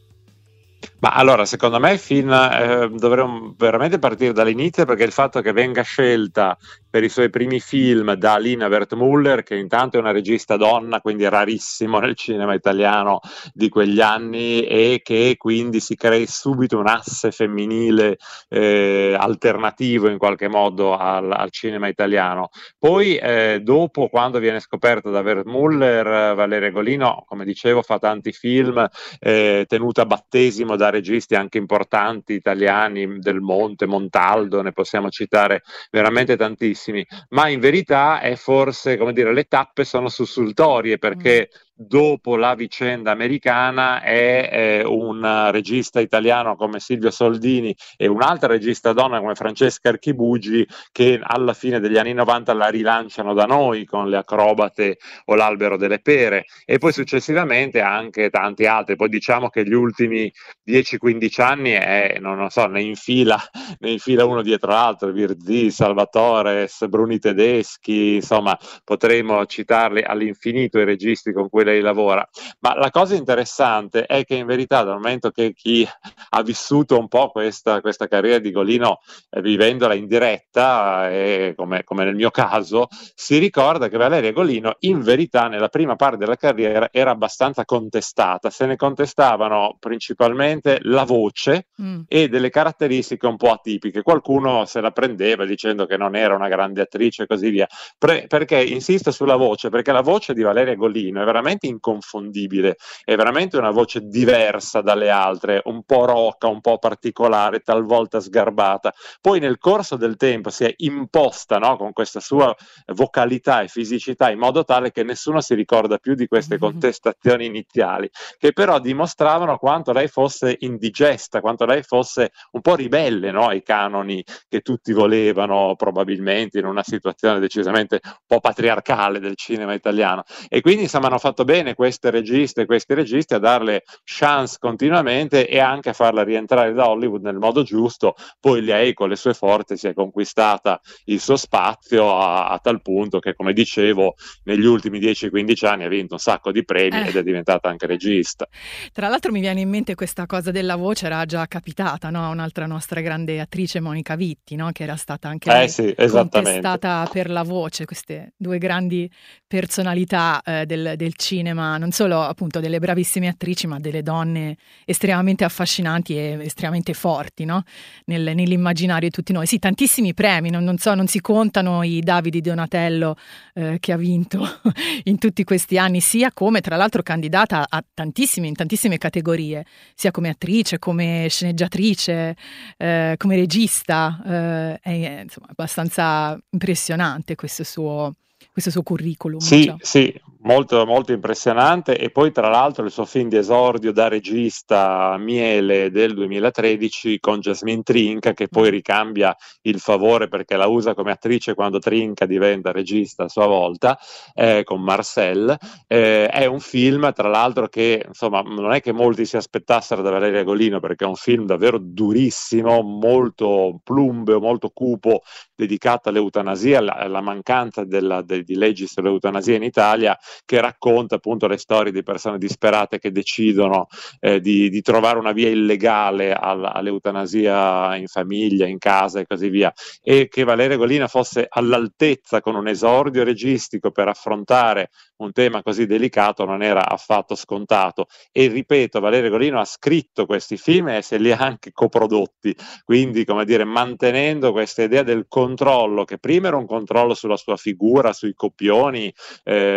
Ma allora, secondo me, fin, eh, dovremmo veramente partire dall'inizio, perché il fatto che venga scelta per i suoi primi film da Lina Wertmuller, che intanto è una regista donna, quindi rarissimo nel cinema italiano di quegli anni, e che quindi si crei subito un asse femminile eh, alternativo in qualche modo al, al cinema italiano. Poi eh, dopo, quando viene scoperta da Wertmuller, Valeria Golino, come dicevo, fa tanti film, eh, tenuta a battesimo da registi anche importanti italiani, Del Monte, Montaldo, ne possiamo citare veramente tantissimi, ma in verità è forse, come dire, le tappe sono sussultorie, perché mm. dopo la vicenda americana è eh, un regista italiano come Silvio Soldini e un'altra regista donna come Francesca Archibugi che alla fine degli anni novanta la rilanciano da noi con Le Acrobate o L'Albero delle Pere, e poi successivamente anche tanti altri. Poi diciamo che gli ultimi dieci quindici anni è, non lo so, ne infila, ne infila uno dietro l'altro, Virzì, Salvatore, Bruni Tedeschi, insomma potremmo citarli all'infinito i registi con cui lei lavora. Ma la cosa interessante è che in verità, dal momento che chi ha vissuto un po' questa, questa carriera di Golino eh, vivendola in diretta, eh, come, come nel mio caso, si ricorda che Valeria Golino in verità nella prima parte della carriera era abbastanza contestata. Se ne contestavano principalmente la voce mm. e delle caratteristiche un po' atipiche. Qualcuno se la prendeva dicendo che non era una grande attrice e così via. Pre- perché insisto sulla voce? Perché la voce di Valeria Golino è veramente inconfondibile, è veramente una voce diversa dalle altre, un po' roca, un po' particolare, talvolta sgarbata. Poi nel corso del tempo si è imposta, no, con questa sua vocalità e fisicità in modo tale che nessuno si ricorda più di queste contestazioni iniziali, che però dimostravano quanto lei fosse indigesta, quanto lei fosse un po' ribelle, no, ai canoni che tutti volevano, probabilmente in una situazione decisamente un po' patriarcale del cinema italiano. E quindi insomma hanno fatto bene queste registe e questi registi a darle chance continuamente e anche a farla rientrare da Hollywood nel modo giusto. Poi lei con le sue forze si è conquistata il suo spazio a, a tal punto che, come dicevo, negli ultimi dieci quindici anni ha vinto un sacco di premi eh. ed è diventata anche regista. Tra l'altro mi viene in mente questa cosa della voce, era già capitata, no? Un'altra nostra grande attrice, Monica Vitti, no? Che era stata anche eh sì, contestata per la voce. Queste due grandi personalità eh, del, del cinema, non solo appunto delle bravissime attrici, ma delle donne estremamente affascinanti e estremamente forti, no? Nel, nell'immaginario di tutti noi. Sì, tantissimi premi, non, non so, non si contano i Davide Donatello eh, che ha vinto in tutti questi anni, sia come tra l'altro candidata a tantissime, in tantissime categorie, sia come attrice, come sceneggiatrice, eh, come regista. Eh, è insomma abbastanza impressionante questo suo questo suo curriculum. Sì, diciamo. sì, molto, molto impressionante. E poi tra l'altro il suo film di esordio da regista, Miele, del duemilatredici, con Jasmine Trinca, che poi ricambia il favore perché la usa come attrice quando Trinca diventa regista a sua volta, eh, con Marcel. Eh, è un film tra l'altro che insomma non è che molti si aspettassero da Valeria Golino, perché è un film davvero durissimo, molto plumbeo, molto cupo, dedicato all'eutanasia, alla, alla mancanza della, de, di leggi sull'eutanasia in Italia, che racconta appunto le storie di persone disperate che decidono eh, di, di trovare una via illegale alla, all'eutanasia in famiglia, in casa e così via, e che Valeria Golino fosse all'altezza con un esordio registico per affrontare un tema così delicato non era affatto scontato. E ripeto, Valeria Golino ha scritto questi film e se li ha anche coprodotti, quindi come dire mantenendo questa idea del controllo, che prima era un controllo sulla sua figura, sui copioni, eh, come dire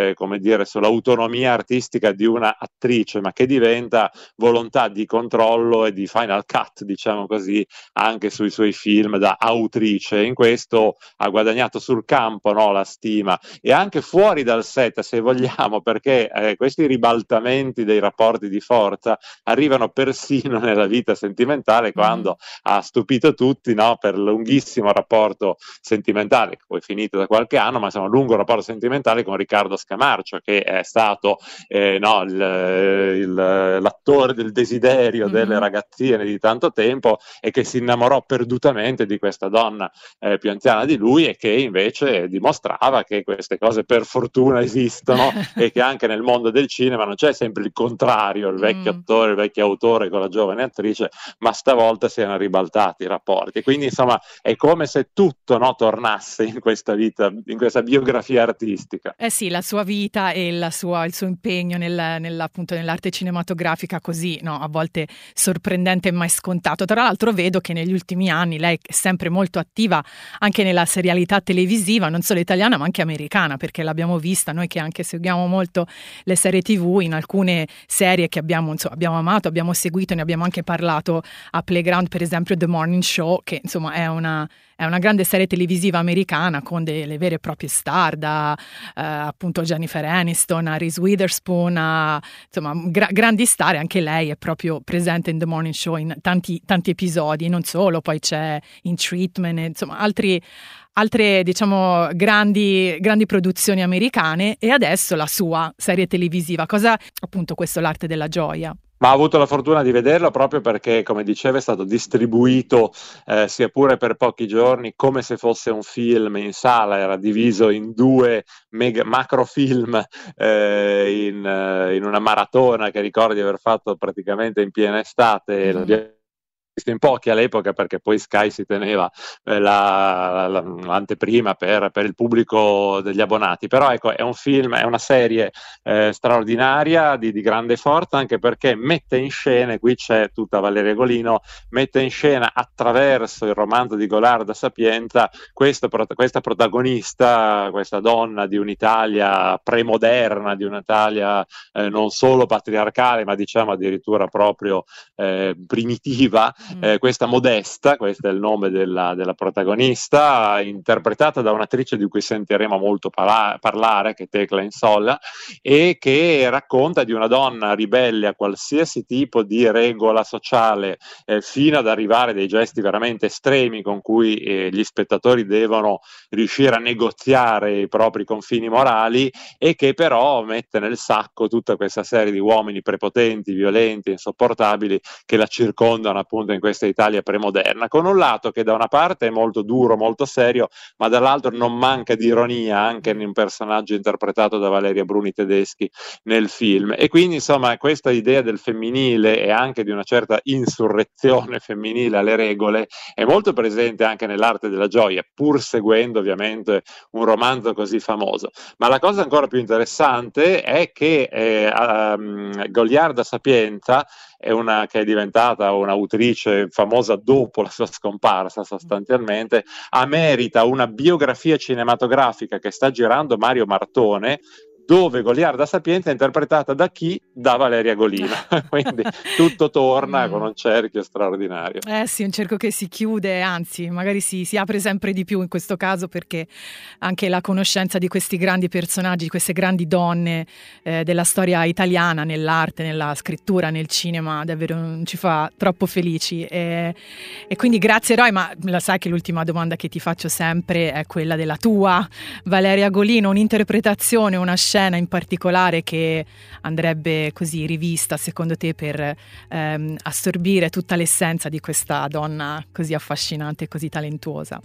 dire, sull'autonomia artistica di una attrice, ma che diventa volontà di controllo e di final cut, diciamo così, anche sui suoi film da autrice. In questo ha guadagnato sul campo, no, la stima, e anche fuori dal set, se vogliamo, perché eh, questi ribaltamenti dei rapporti di forza arrivano persino nella vita sentimentale, quando mm. ha stupito tutti, no, per lunghissimo rapporto sentimentale, poi finito da qualche anno, ma insomma un lungo rapporto sentimentale con Riccardo Scamarcio, che è stato eh, no, il, il, l'attore del desiderio mm-hmm. delle ragazzine di tanto tempo, e che si innamorò perdutamente di questa donna eh, più anziana di lui, e che invece dimostrava che queste cose per fortuna esistono e che anche nel mondo del cinema non c'è sempre il contrario, il vecchio mm. attore, il vecchio autore con la giovane attrice, ma stavolta si erano ribaltati i rapporti. Quindi insomma è come se tutto, no, tornasse in questa vita, in questa biografia artistica. Eh sì, la sua vita e la sua, il suo impegno nel, nel, appunto nell'arte cinematografica così, no, a volte sorprendente e mai scontato. Tra l'altro vedo che negli ultimi anni lei è sempre molto attiva anche nella serialità televisiva, non solo italiana ma anche americana, perché l'abbiamo vista noi che anche seguiamo molto le serie tivù, in alcune serie che abbiamo, insomma, abbiamo amato, abbiamo seguito, ne abbiamo anche parlato a Playground, per esempio The Morning Show, che insomma è una È una grande serie televisiva americana con delle vere e proprie star, da eh, appunto Jennifer Aniston a Reese Witherspoon, a, insomma gra- grandi star. Anche lei è proprio presente in The Morning Show in tanti, tanti episodi, non solo, poi c'è In Treatment, e, insomma altri, altre diciamo grandi, grandi produzioni americane, e adesso la sua serie televisiva. Cosa, appunto, questo L'arte della gioia. Ma ho avuto la fortuna di vederlo proprio perché, come diceva, è stato distribuito, eh, sia pure per pochi giorni, come se fosse un film in sala. Era diviso in due mega, macrofilm eh, in, eh, in una maratona che ricordo di aver fatto praticamente in piena estate. Mm-hmm. In pochi all'epoca, perché poi Sky si teneva eh, la, la, l'anteprima per, per il pubblico degli abbonati. Però ecco, è un film, è una serie eh, straordinaria, di, di grande forza, anche perché mette in scena, qui c'è tutta Valeria Golino, mette in scena attraverso il romanzo di Goliarda Sapienza questo, questa protagonista, questa donna di un'Italia premoderna, di un'Italia eh, non solo patriarcale, ma diciamo addirittura proprio eh, primitiva. Eh, questa Modesta, questo è il nome della, della protagonista, interpretata da un'attrice di cui sentiremo molto pala- parlare, che è Tecla Insolla, e che racconta di una donna ribelle a qualsiasi tipo di regola sociale, eh, fino ad arrivare a dei gesti veramente estremi con cui eh, gli spettatori devono riuscire a negoziare i propri confini morali, e che però mette nel sacco tutta questa serie di uomini prepotenti, violenti, insopportabili, che la circondano appunto in questa Italia premoderna, con un lato che da una parte è molto duro, molto serio, ma dall'altro non manca di ironia anche in un personaggio interpretato da Valeria Bruni Tedeschi nel film. E quindi insomma questa idea del femminile e anche di una certa insurrezione femminile alle regole è molto presente anche nell'arte della gioia, pur seguendo ovviamente un romanzo così famoso. Ma la cosa ancora più interessante è che eh, um, Goliarda Sapienza è una che è diventata un'autrice famosa dopo la sua scomparsa sostanzialmente, merita una biografia cinematografica che sta girando Mario Martone, dove Goliarda Sapienza è interpretata da chi? Da Valeria Golino. Quindi tutto torna mm. con un cerchio straordinario. Eh sì, un cerchio che si chiude, anzi magari si, si apre sempre di più in questo caso, perché anche la conoscenza di questi grandi personaggi, di queste grandi donne eh, della storia italiana, nell'arte, nella scrittura, nel cinema, davvero ci fa troppo felici. E, e quindi grazie Roy, ma la sai che l'ultima domanda che ti faccio sempre è quella della tua Valeria Golino, un'interpretazione, una scena in particolare che andrebbe così rivista secondo te per ehm, assorbire tutta l'essenza di questa donna così affascinante e così talentuosa?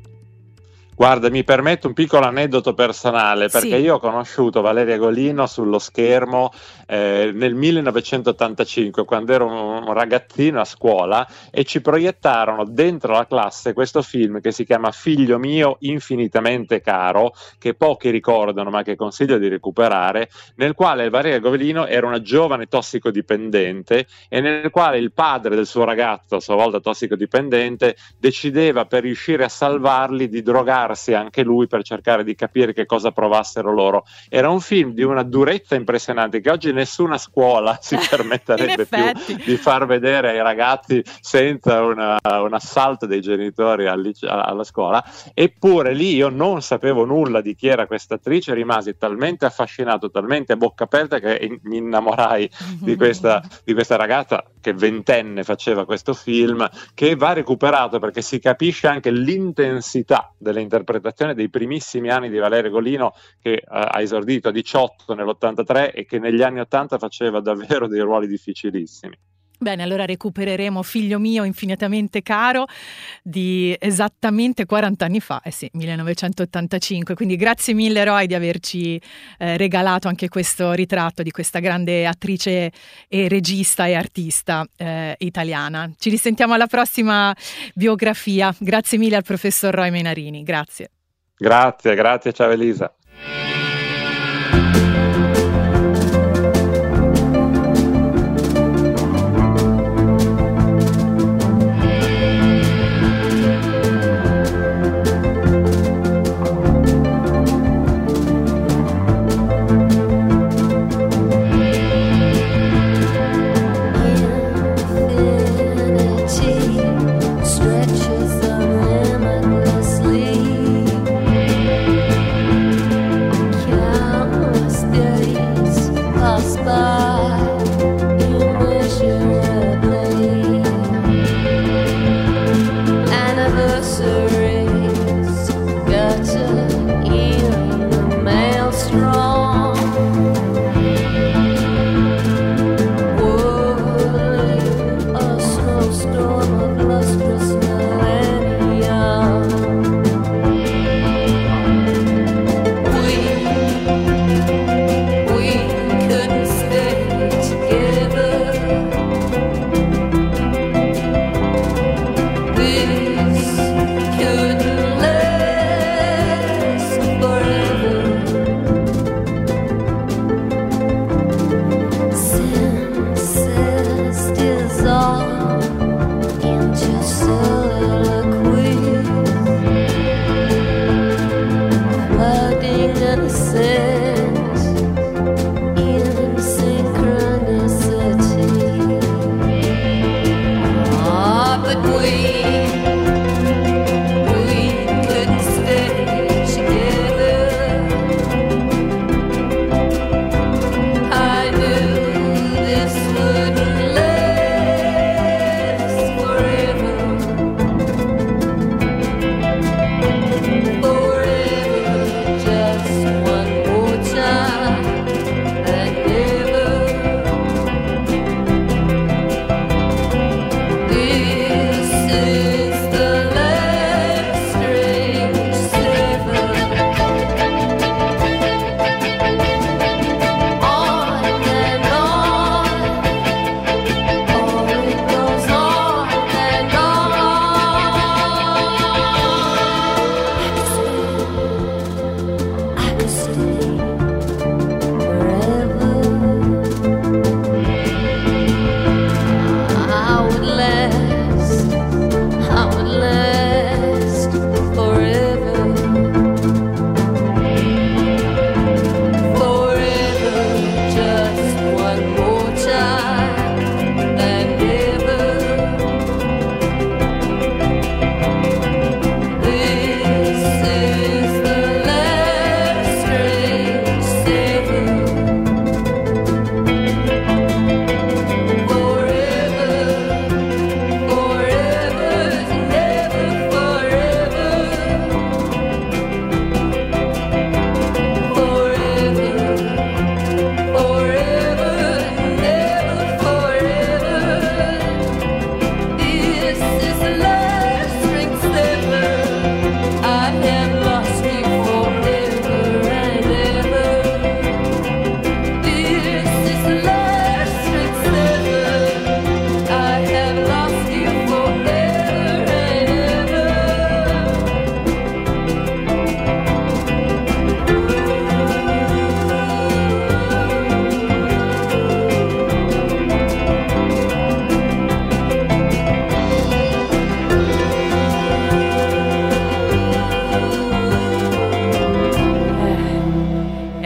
Guarda, mi permetto un piccolo aneddoto personale, perché sì. Io ho conosciuto Valeria Golino sullo schermo eh, nel millenovecentottantacinque, quando ero un ragazzino a scuola, e ci proiettarono dentro la classe questo film che si chiama Figlio mio infinitamente caro, che pochi ricordano ma che consiglio di recuperare, nel quale Valeria Golino era una giovane tossicodipendente e nel quale il padre del suo ragazzo, a sua volta tossicodipendente, decideva, per riuscire a salvarli, di drogare impegnarsi anche lui per cercare di capire che cosa provassero loro. Era un film di una durezza impressionante che oggi nessuna scuola si permetterebbe più di far vedere ai ragazzi senza una, un assalto dei genitori al lice- alla scuola. Eppure lì io non sapevo nulla di chi era questa attrice, rimasi talmente affascinato, talmente a bocca aperta che in- mi innamorai di questa, di questa ragazza che ventenne faceva questo film, che va recuperato perché si capisce anche l'intensità dell'interpretazione dei primissimi anni di Valerio Golino, che uh, ha esordito a diciotto nell'ottantatré e che negli anni ottanta faceva davvero dei ruoli difficilissimi. Bene, allora recupereremo Figlio mio infinitamente caro di esattamente quaranta anni fa, eh sì, millenovecentottantacinque, quindi grazie mille Roy di averci eh, regalato anche questo ritratto di questa grande attrice e regista e artista eh, italiana. Ci risentiamo alla prossima biografia, grazie mille al professor Roy Menarini, grazie. Grazie, grazie, ciao Elisa. Stretches unlimitlessly.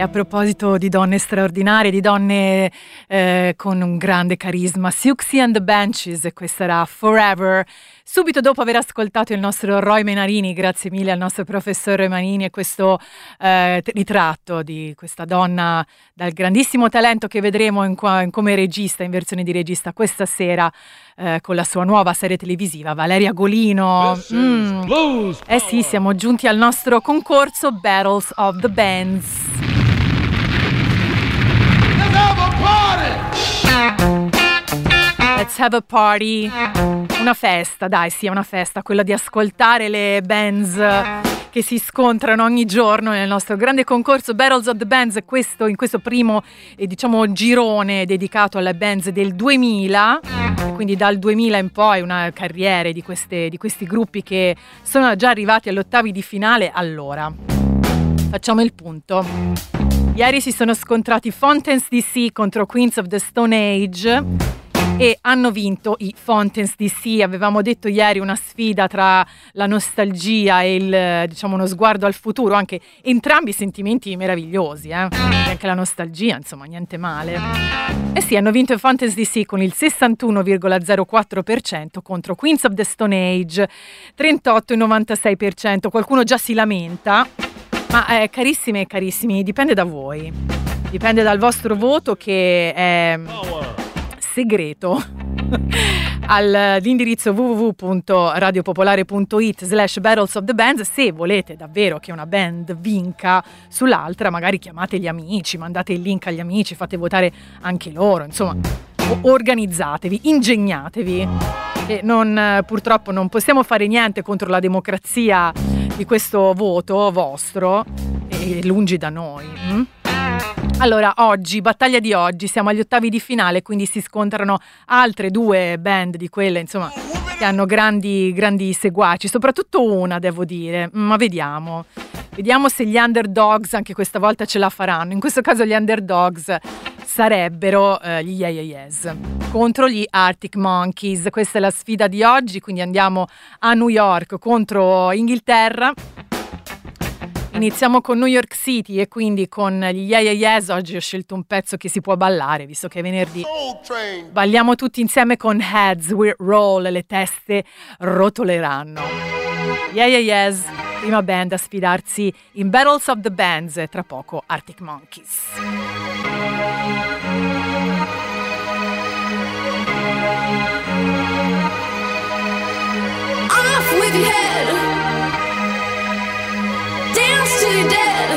a proposito di donne straordinarie, di donne eh, con un grande carisma, Siouxsie and the Banshees, e questa era Forever. Subito dopo aver ascoltato il nostro Roy Menarini, grazie mille al nostro professor Roy Menarini, e questo eh, ritratto di questa donna dal grandissimo talento che vedremo in, in come regista, in versione di regista questa sera, eh, con la sua nuova serie televisiva, Valeria Golino. Mm. Eh sì, siamo giunti al nostro concorso Battles of the Bands. Let's have a party. Una festa, dai, sì, è una festa, quella di ascoltare le bands che si scontrano ogni giorno nel nostro grande concorso Battles of the Bands, questo, in questo primo eh, diciamo girone dedicato alle bands del duemila, e quindi dal duemila in poi una carriera di, queste, di questi gruppi che sono già arrivati agli ottavi di finale. Allora, facciamo il punto. Ieri si sono scontrati Fountains D C contro Queens of the Stone Age e hanno vinto i Fountains D C. Avevamo detto ieri una sfida tra la nostalgia e il, diciamo, uno sguardo al futuro, anche entrambi sentimenti meravigliosi, eh? Anche la nostalgia, insomma, niente male. E sì, hanno vinto i Fountains D C con il sessantuno virgola zero quattro per cento contro Queens of the Stone Age trentotto virgola novantasei per cento. Qualcuno già si lamenta, ma eh, carissime e carissimi, dipende da voi, dipende dal vostro voto, che è segreto all'indirizzo w w w punto radiopopolare punto i t slash battles of the bands. Se volete davvero che una band vinca sull'altra, magari chiamate gli amici, mandate il link agli amici, fate votare anche loro, insomma organizzatevi, ingegnatevi, che non, purtroppo non possiamo fare niente contro la democrazia di questo voto vostro, è lungi da noi. hm? Allora, oggi, battaglia di oggi, siamo agli ottavi di finale, quindi si scontrano altre due band di quelle, insomma, che hanno grandi, grandi seguaci, soprattutto una, devo dire, ma vediamo. Vediamo se gli underdogs anche questa volta ce la faranno. In questo caso gli underdogs sarebbero eh, gli Yeah Yeah Yeahs contro gli Arctic Monkeys. Questa è la sfida di oggi, quindi andiamo a New York contro Inghilterra. Iniziamo con New York City e quindi con gli Yeah Yeah Yeahs. Oggi ho scelto un pezzo che si può ballare, visto che è venerdì. Balliamo tutti insieme con Heads Will Roll, le teste rotoleranno. Yeah Yeah Yeahs, prima band a sfidarsi in Battles of the Bands, e tra poco Arctic Monkeys. Off with your head, dance till you're dead.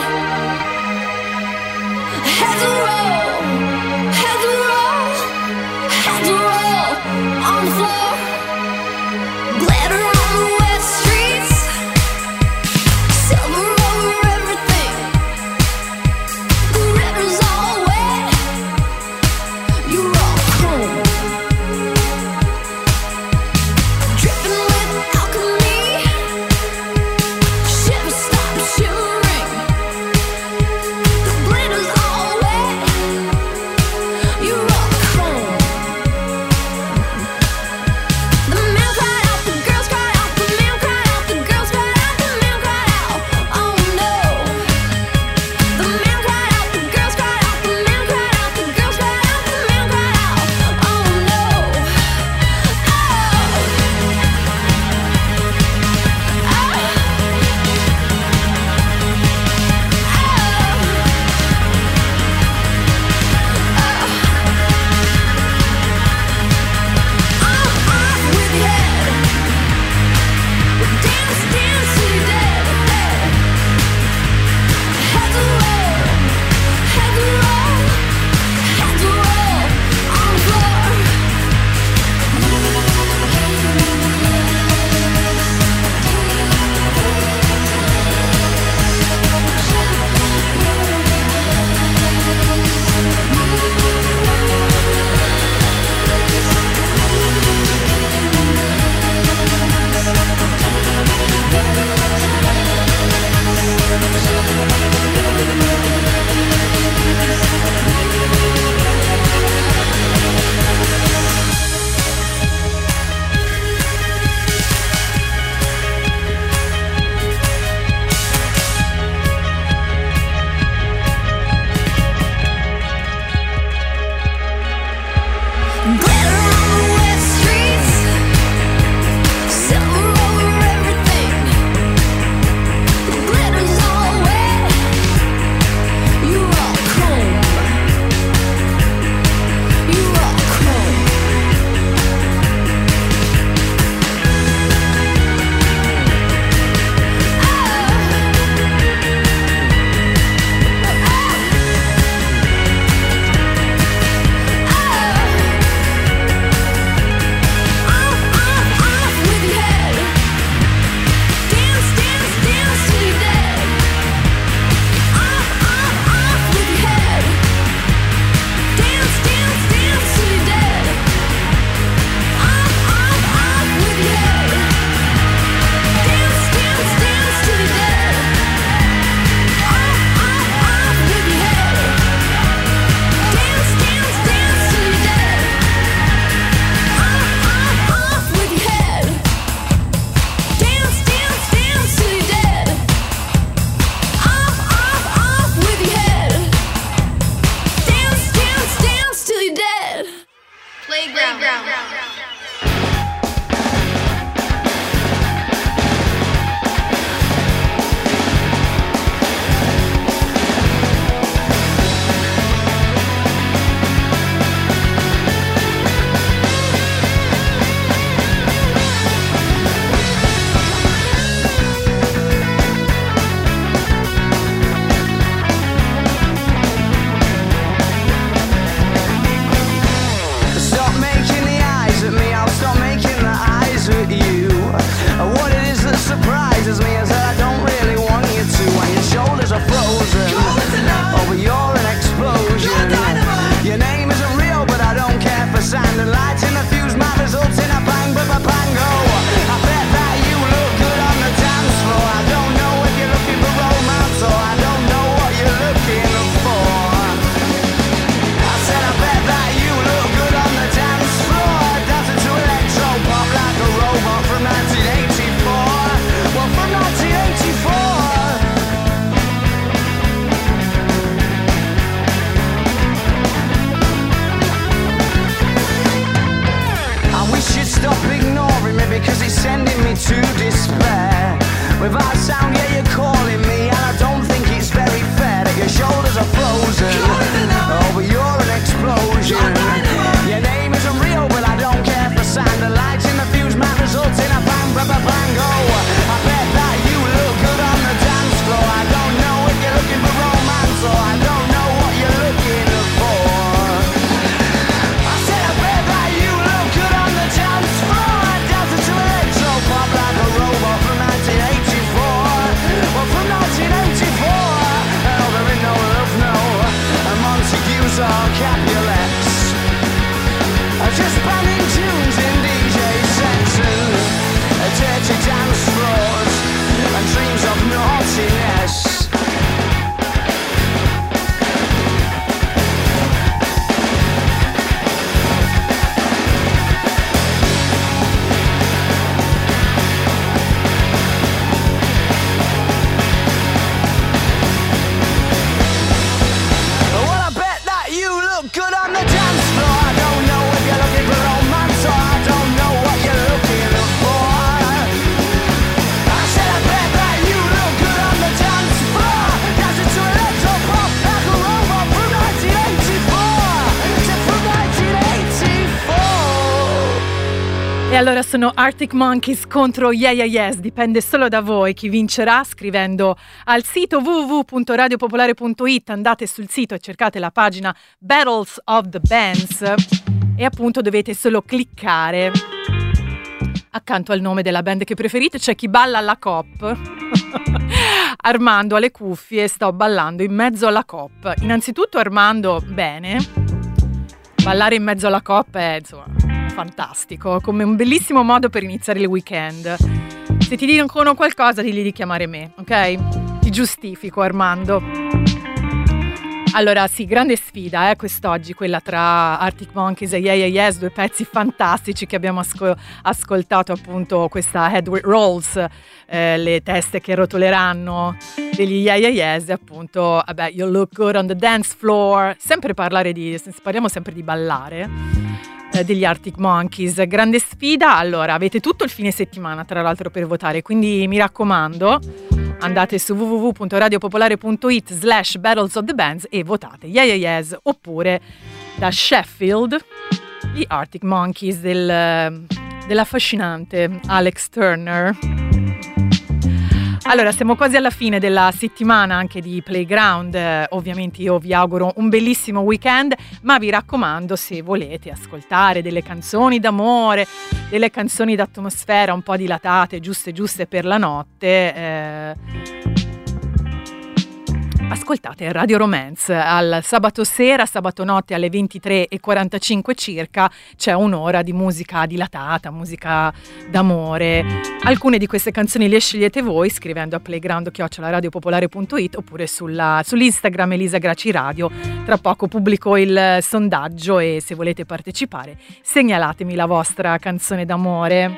Heads will roll, heads will roll, heads will roll on the floor. Glitter on the wet streets, silver over everything. The river's all wet, E allora sono Arctic Monkeys contro Yeah Yeah Yes, dipende solo da voi chi vincerà scrivendo al sito w w w punto radio popolare punto i t, andate sul sito e cercate la pagina Battles of the Bands e appunto dovete solo cliccare. Accanto al nome della band che preferite c'è chi balla alla cop. Armando ha le cuffie e sto ballando in mezzo alla cop. Innanzitutto Armando, bene, ballare in mezzo alla cop è insomma fantastico, come un bellissimo modo per iniziare il weekend. Se ti dicono qualcosa digli di chiamare me, ok? Ti giustifico, Armando. Allora sì, grande sfida eh, quest'oggi, quella tra Arctic Monkeys e Yeah Yeah Yes, due pezzi fantastici che abbiamo asco- ascoltato appunto, questa Head Rolls, eh, le teste che rotoleranno degli Yeah Yeah Yes, appunto, vabbè, You Look Good on the Dance Floor, sempre parlare di, parliamo sempre di ballare. eh, degli Arctic Monkeys. Grande sfida, allora avete tutto il fine settimana tra l'altro per votare, quindi mi raccomando andate su w w w punto radiopopolare punto it slash battles of the bands e votate Yeah Yeah Yeahs, oppure da Sheffield gli Arctic Monkeys del, dell'affascinante Alex Turner. Allora, siamo quasi alla fine della settimana anche di Playground, eh, ovviamente io vi auguro un bellissimo weekend, ma vi raccomando, se volete ascoltare delle canzoni d'amore, delle canzoni d'atmosfera un po' dilatate, giuste giuste per la notte, eh, ascoltate Radio Romance al sabato sera, sabato notte alle ventitré e quarantacinque circa, c'è un'ora di musica dilatata, musica d'amore. Alcune di queste canzoni le scegliete voi scrivendo a playground chiocciola radiopopolare punto it oppure sulla, sull'Instagram Elisa Graci Radio. Tra poco pubblico il sondaggio e se volete partecipare segnalatemi la vostra canzone d'amore.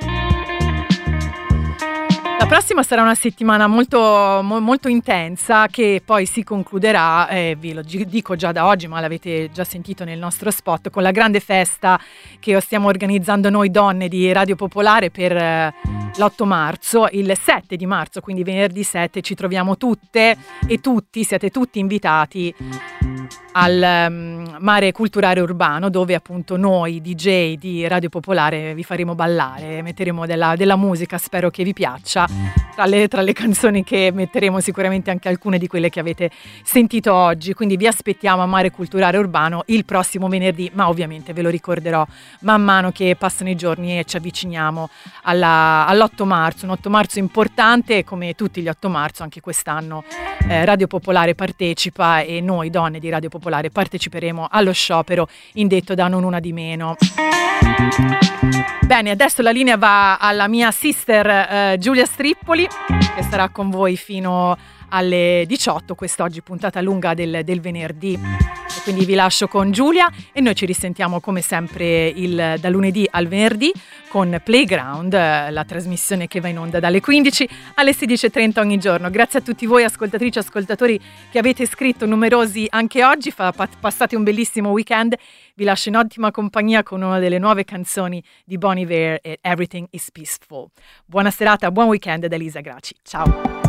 La prossima sarà una settimana molto, mo, molto intensa che poi si concluderà, eh, vi lo dico già da oggi ma l'avete già sentito nel nostro spot, con la grande festa che stiamo organizzando noi donne di Radio Popolare per eh, l'otto marzo, il sette di marzo, quindi venerdì sette ci troviamo tutte e tutti, siete tutti invitati al um, Mare Culturale Urbano, dove appunto noi D J di Radio Popolare vi faremo ballare, metteremo della, della musica, spero che vi piaccia. Tra le, tra le canzoni che metteremo sicuramente anche alcune di quelle che avete sentito oggi, quindi vi aspettiamo a Mare Culturale Urbano il prossimo venerdì, ma ovviamente ve lo ricorderò man mano che passano i giorni e ci avviciniamo alla, all'otto marzo, un otto marzo importante, come tutti gli otto marzo anche quest'anno eh, Radio Popolare partecipa e noi donne di Radio Popolare parteciperemo allo sciopero indetto da Non Una di Meno. Bene, adesso la linea va alla mia sister eh, Giulia Strippoli, che sarà con voi fino alle diciotto, quest'oggi puntata lunga del, del venerdì. E quindi vi lascio con Giulia e noi ci risentiamo come sempre il, da lunedì al venerdì con Playground, la trasmissione che va in onda dalle quindici alle sedici e trenta ogni giorno. Grazie a tutti voi ascoltatrici e ascoltatori che avete scritto, numerosi anche oggi. Fa, passate un bellissimo weekend. Vi lascio in ottima compagnia con una delle nuove canzoni di Bon Iver e Everything is Peaceful. Buona serata, buon weekend da Elisa Graci. Ciao.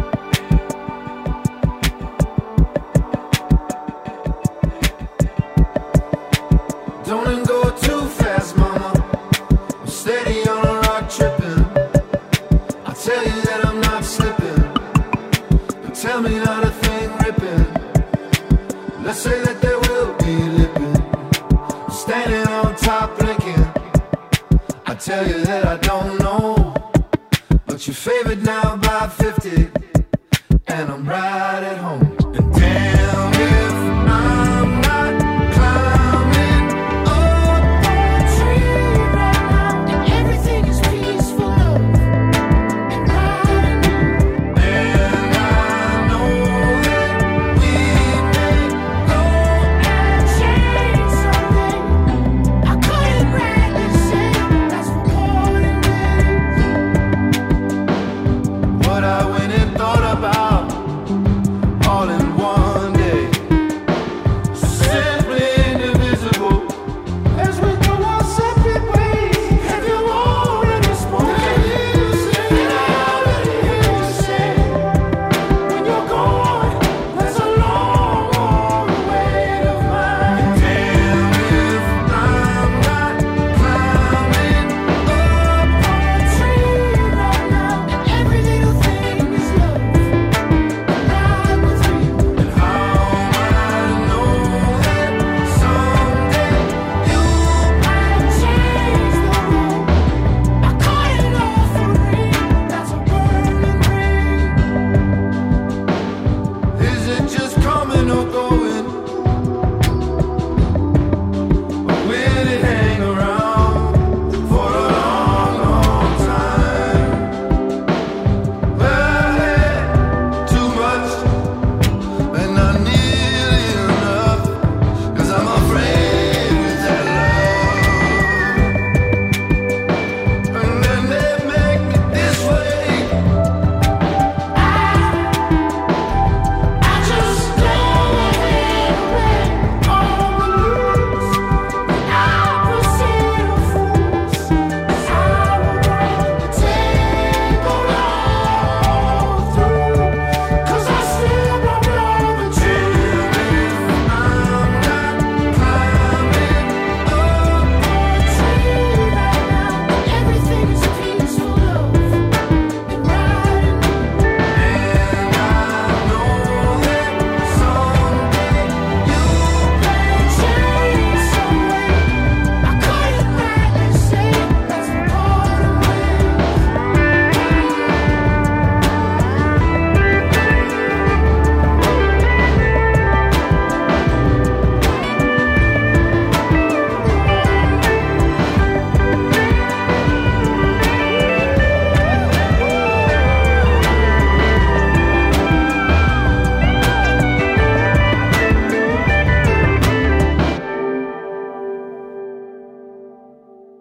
Don't go too fast, mama. I'm steady on a rock tripping. I tell you that I'm not slipping, but tell me not a thing ripping. Let's say that there will be lipping, standing on top blinking. I tell you that I don't know, but you're favored now by fifty, and I'm right at home.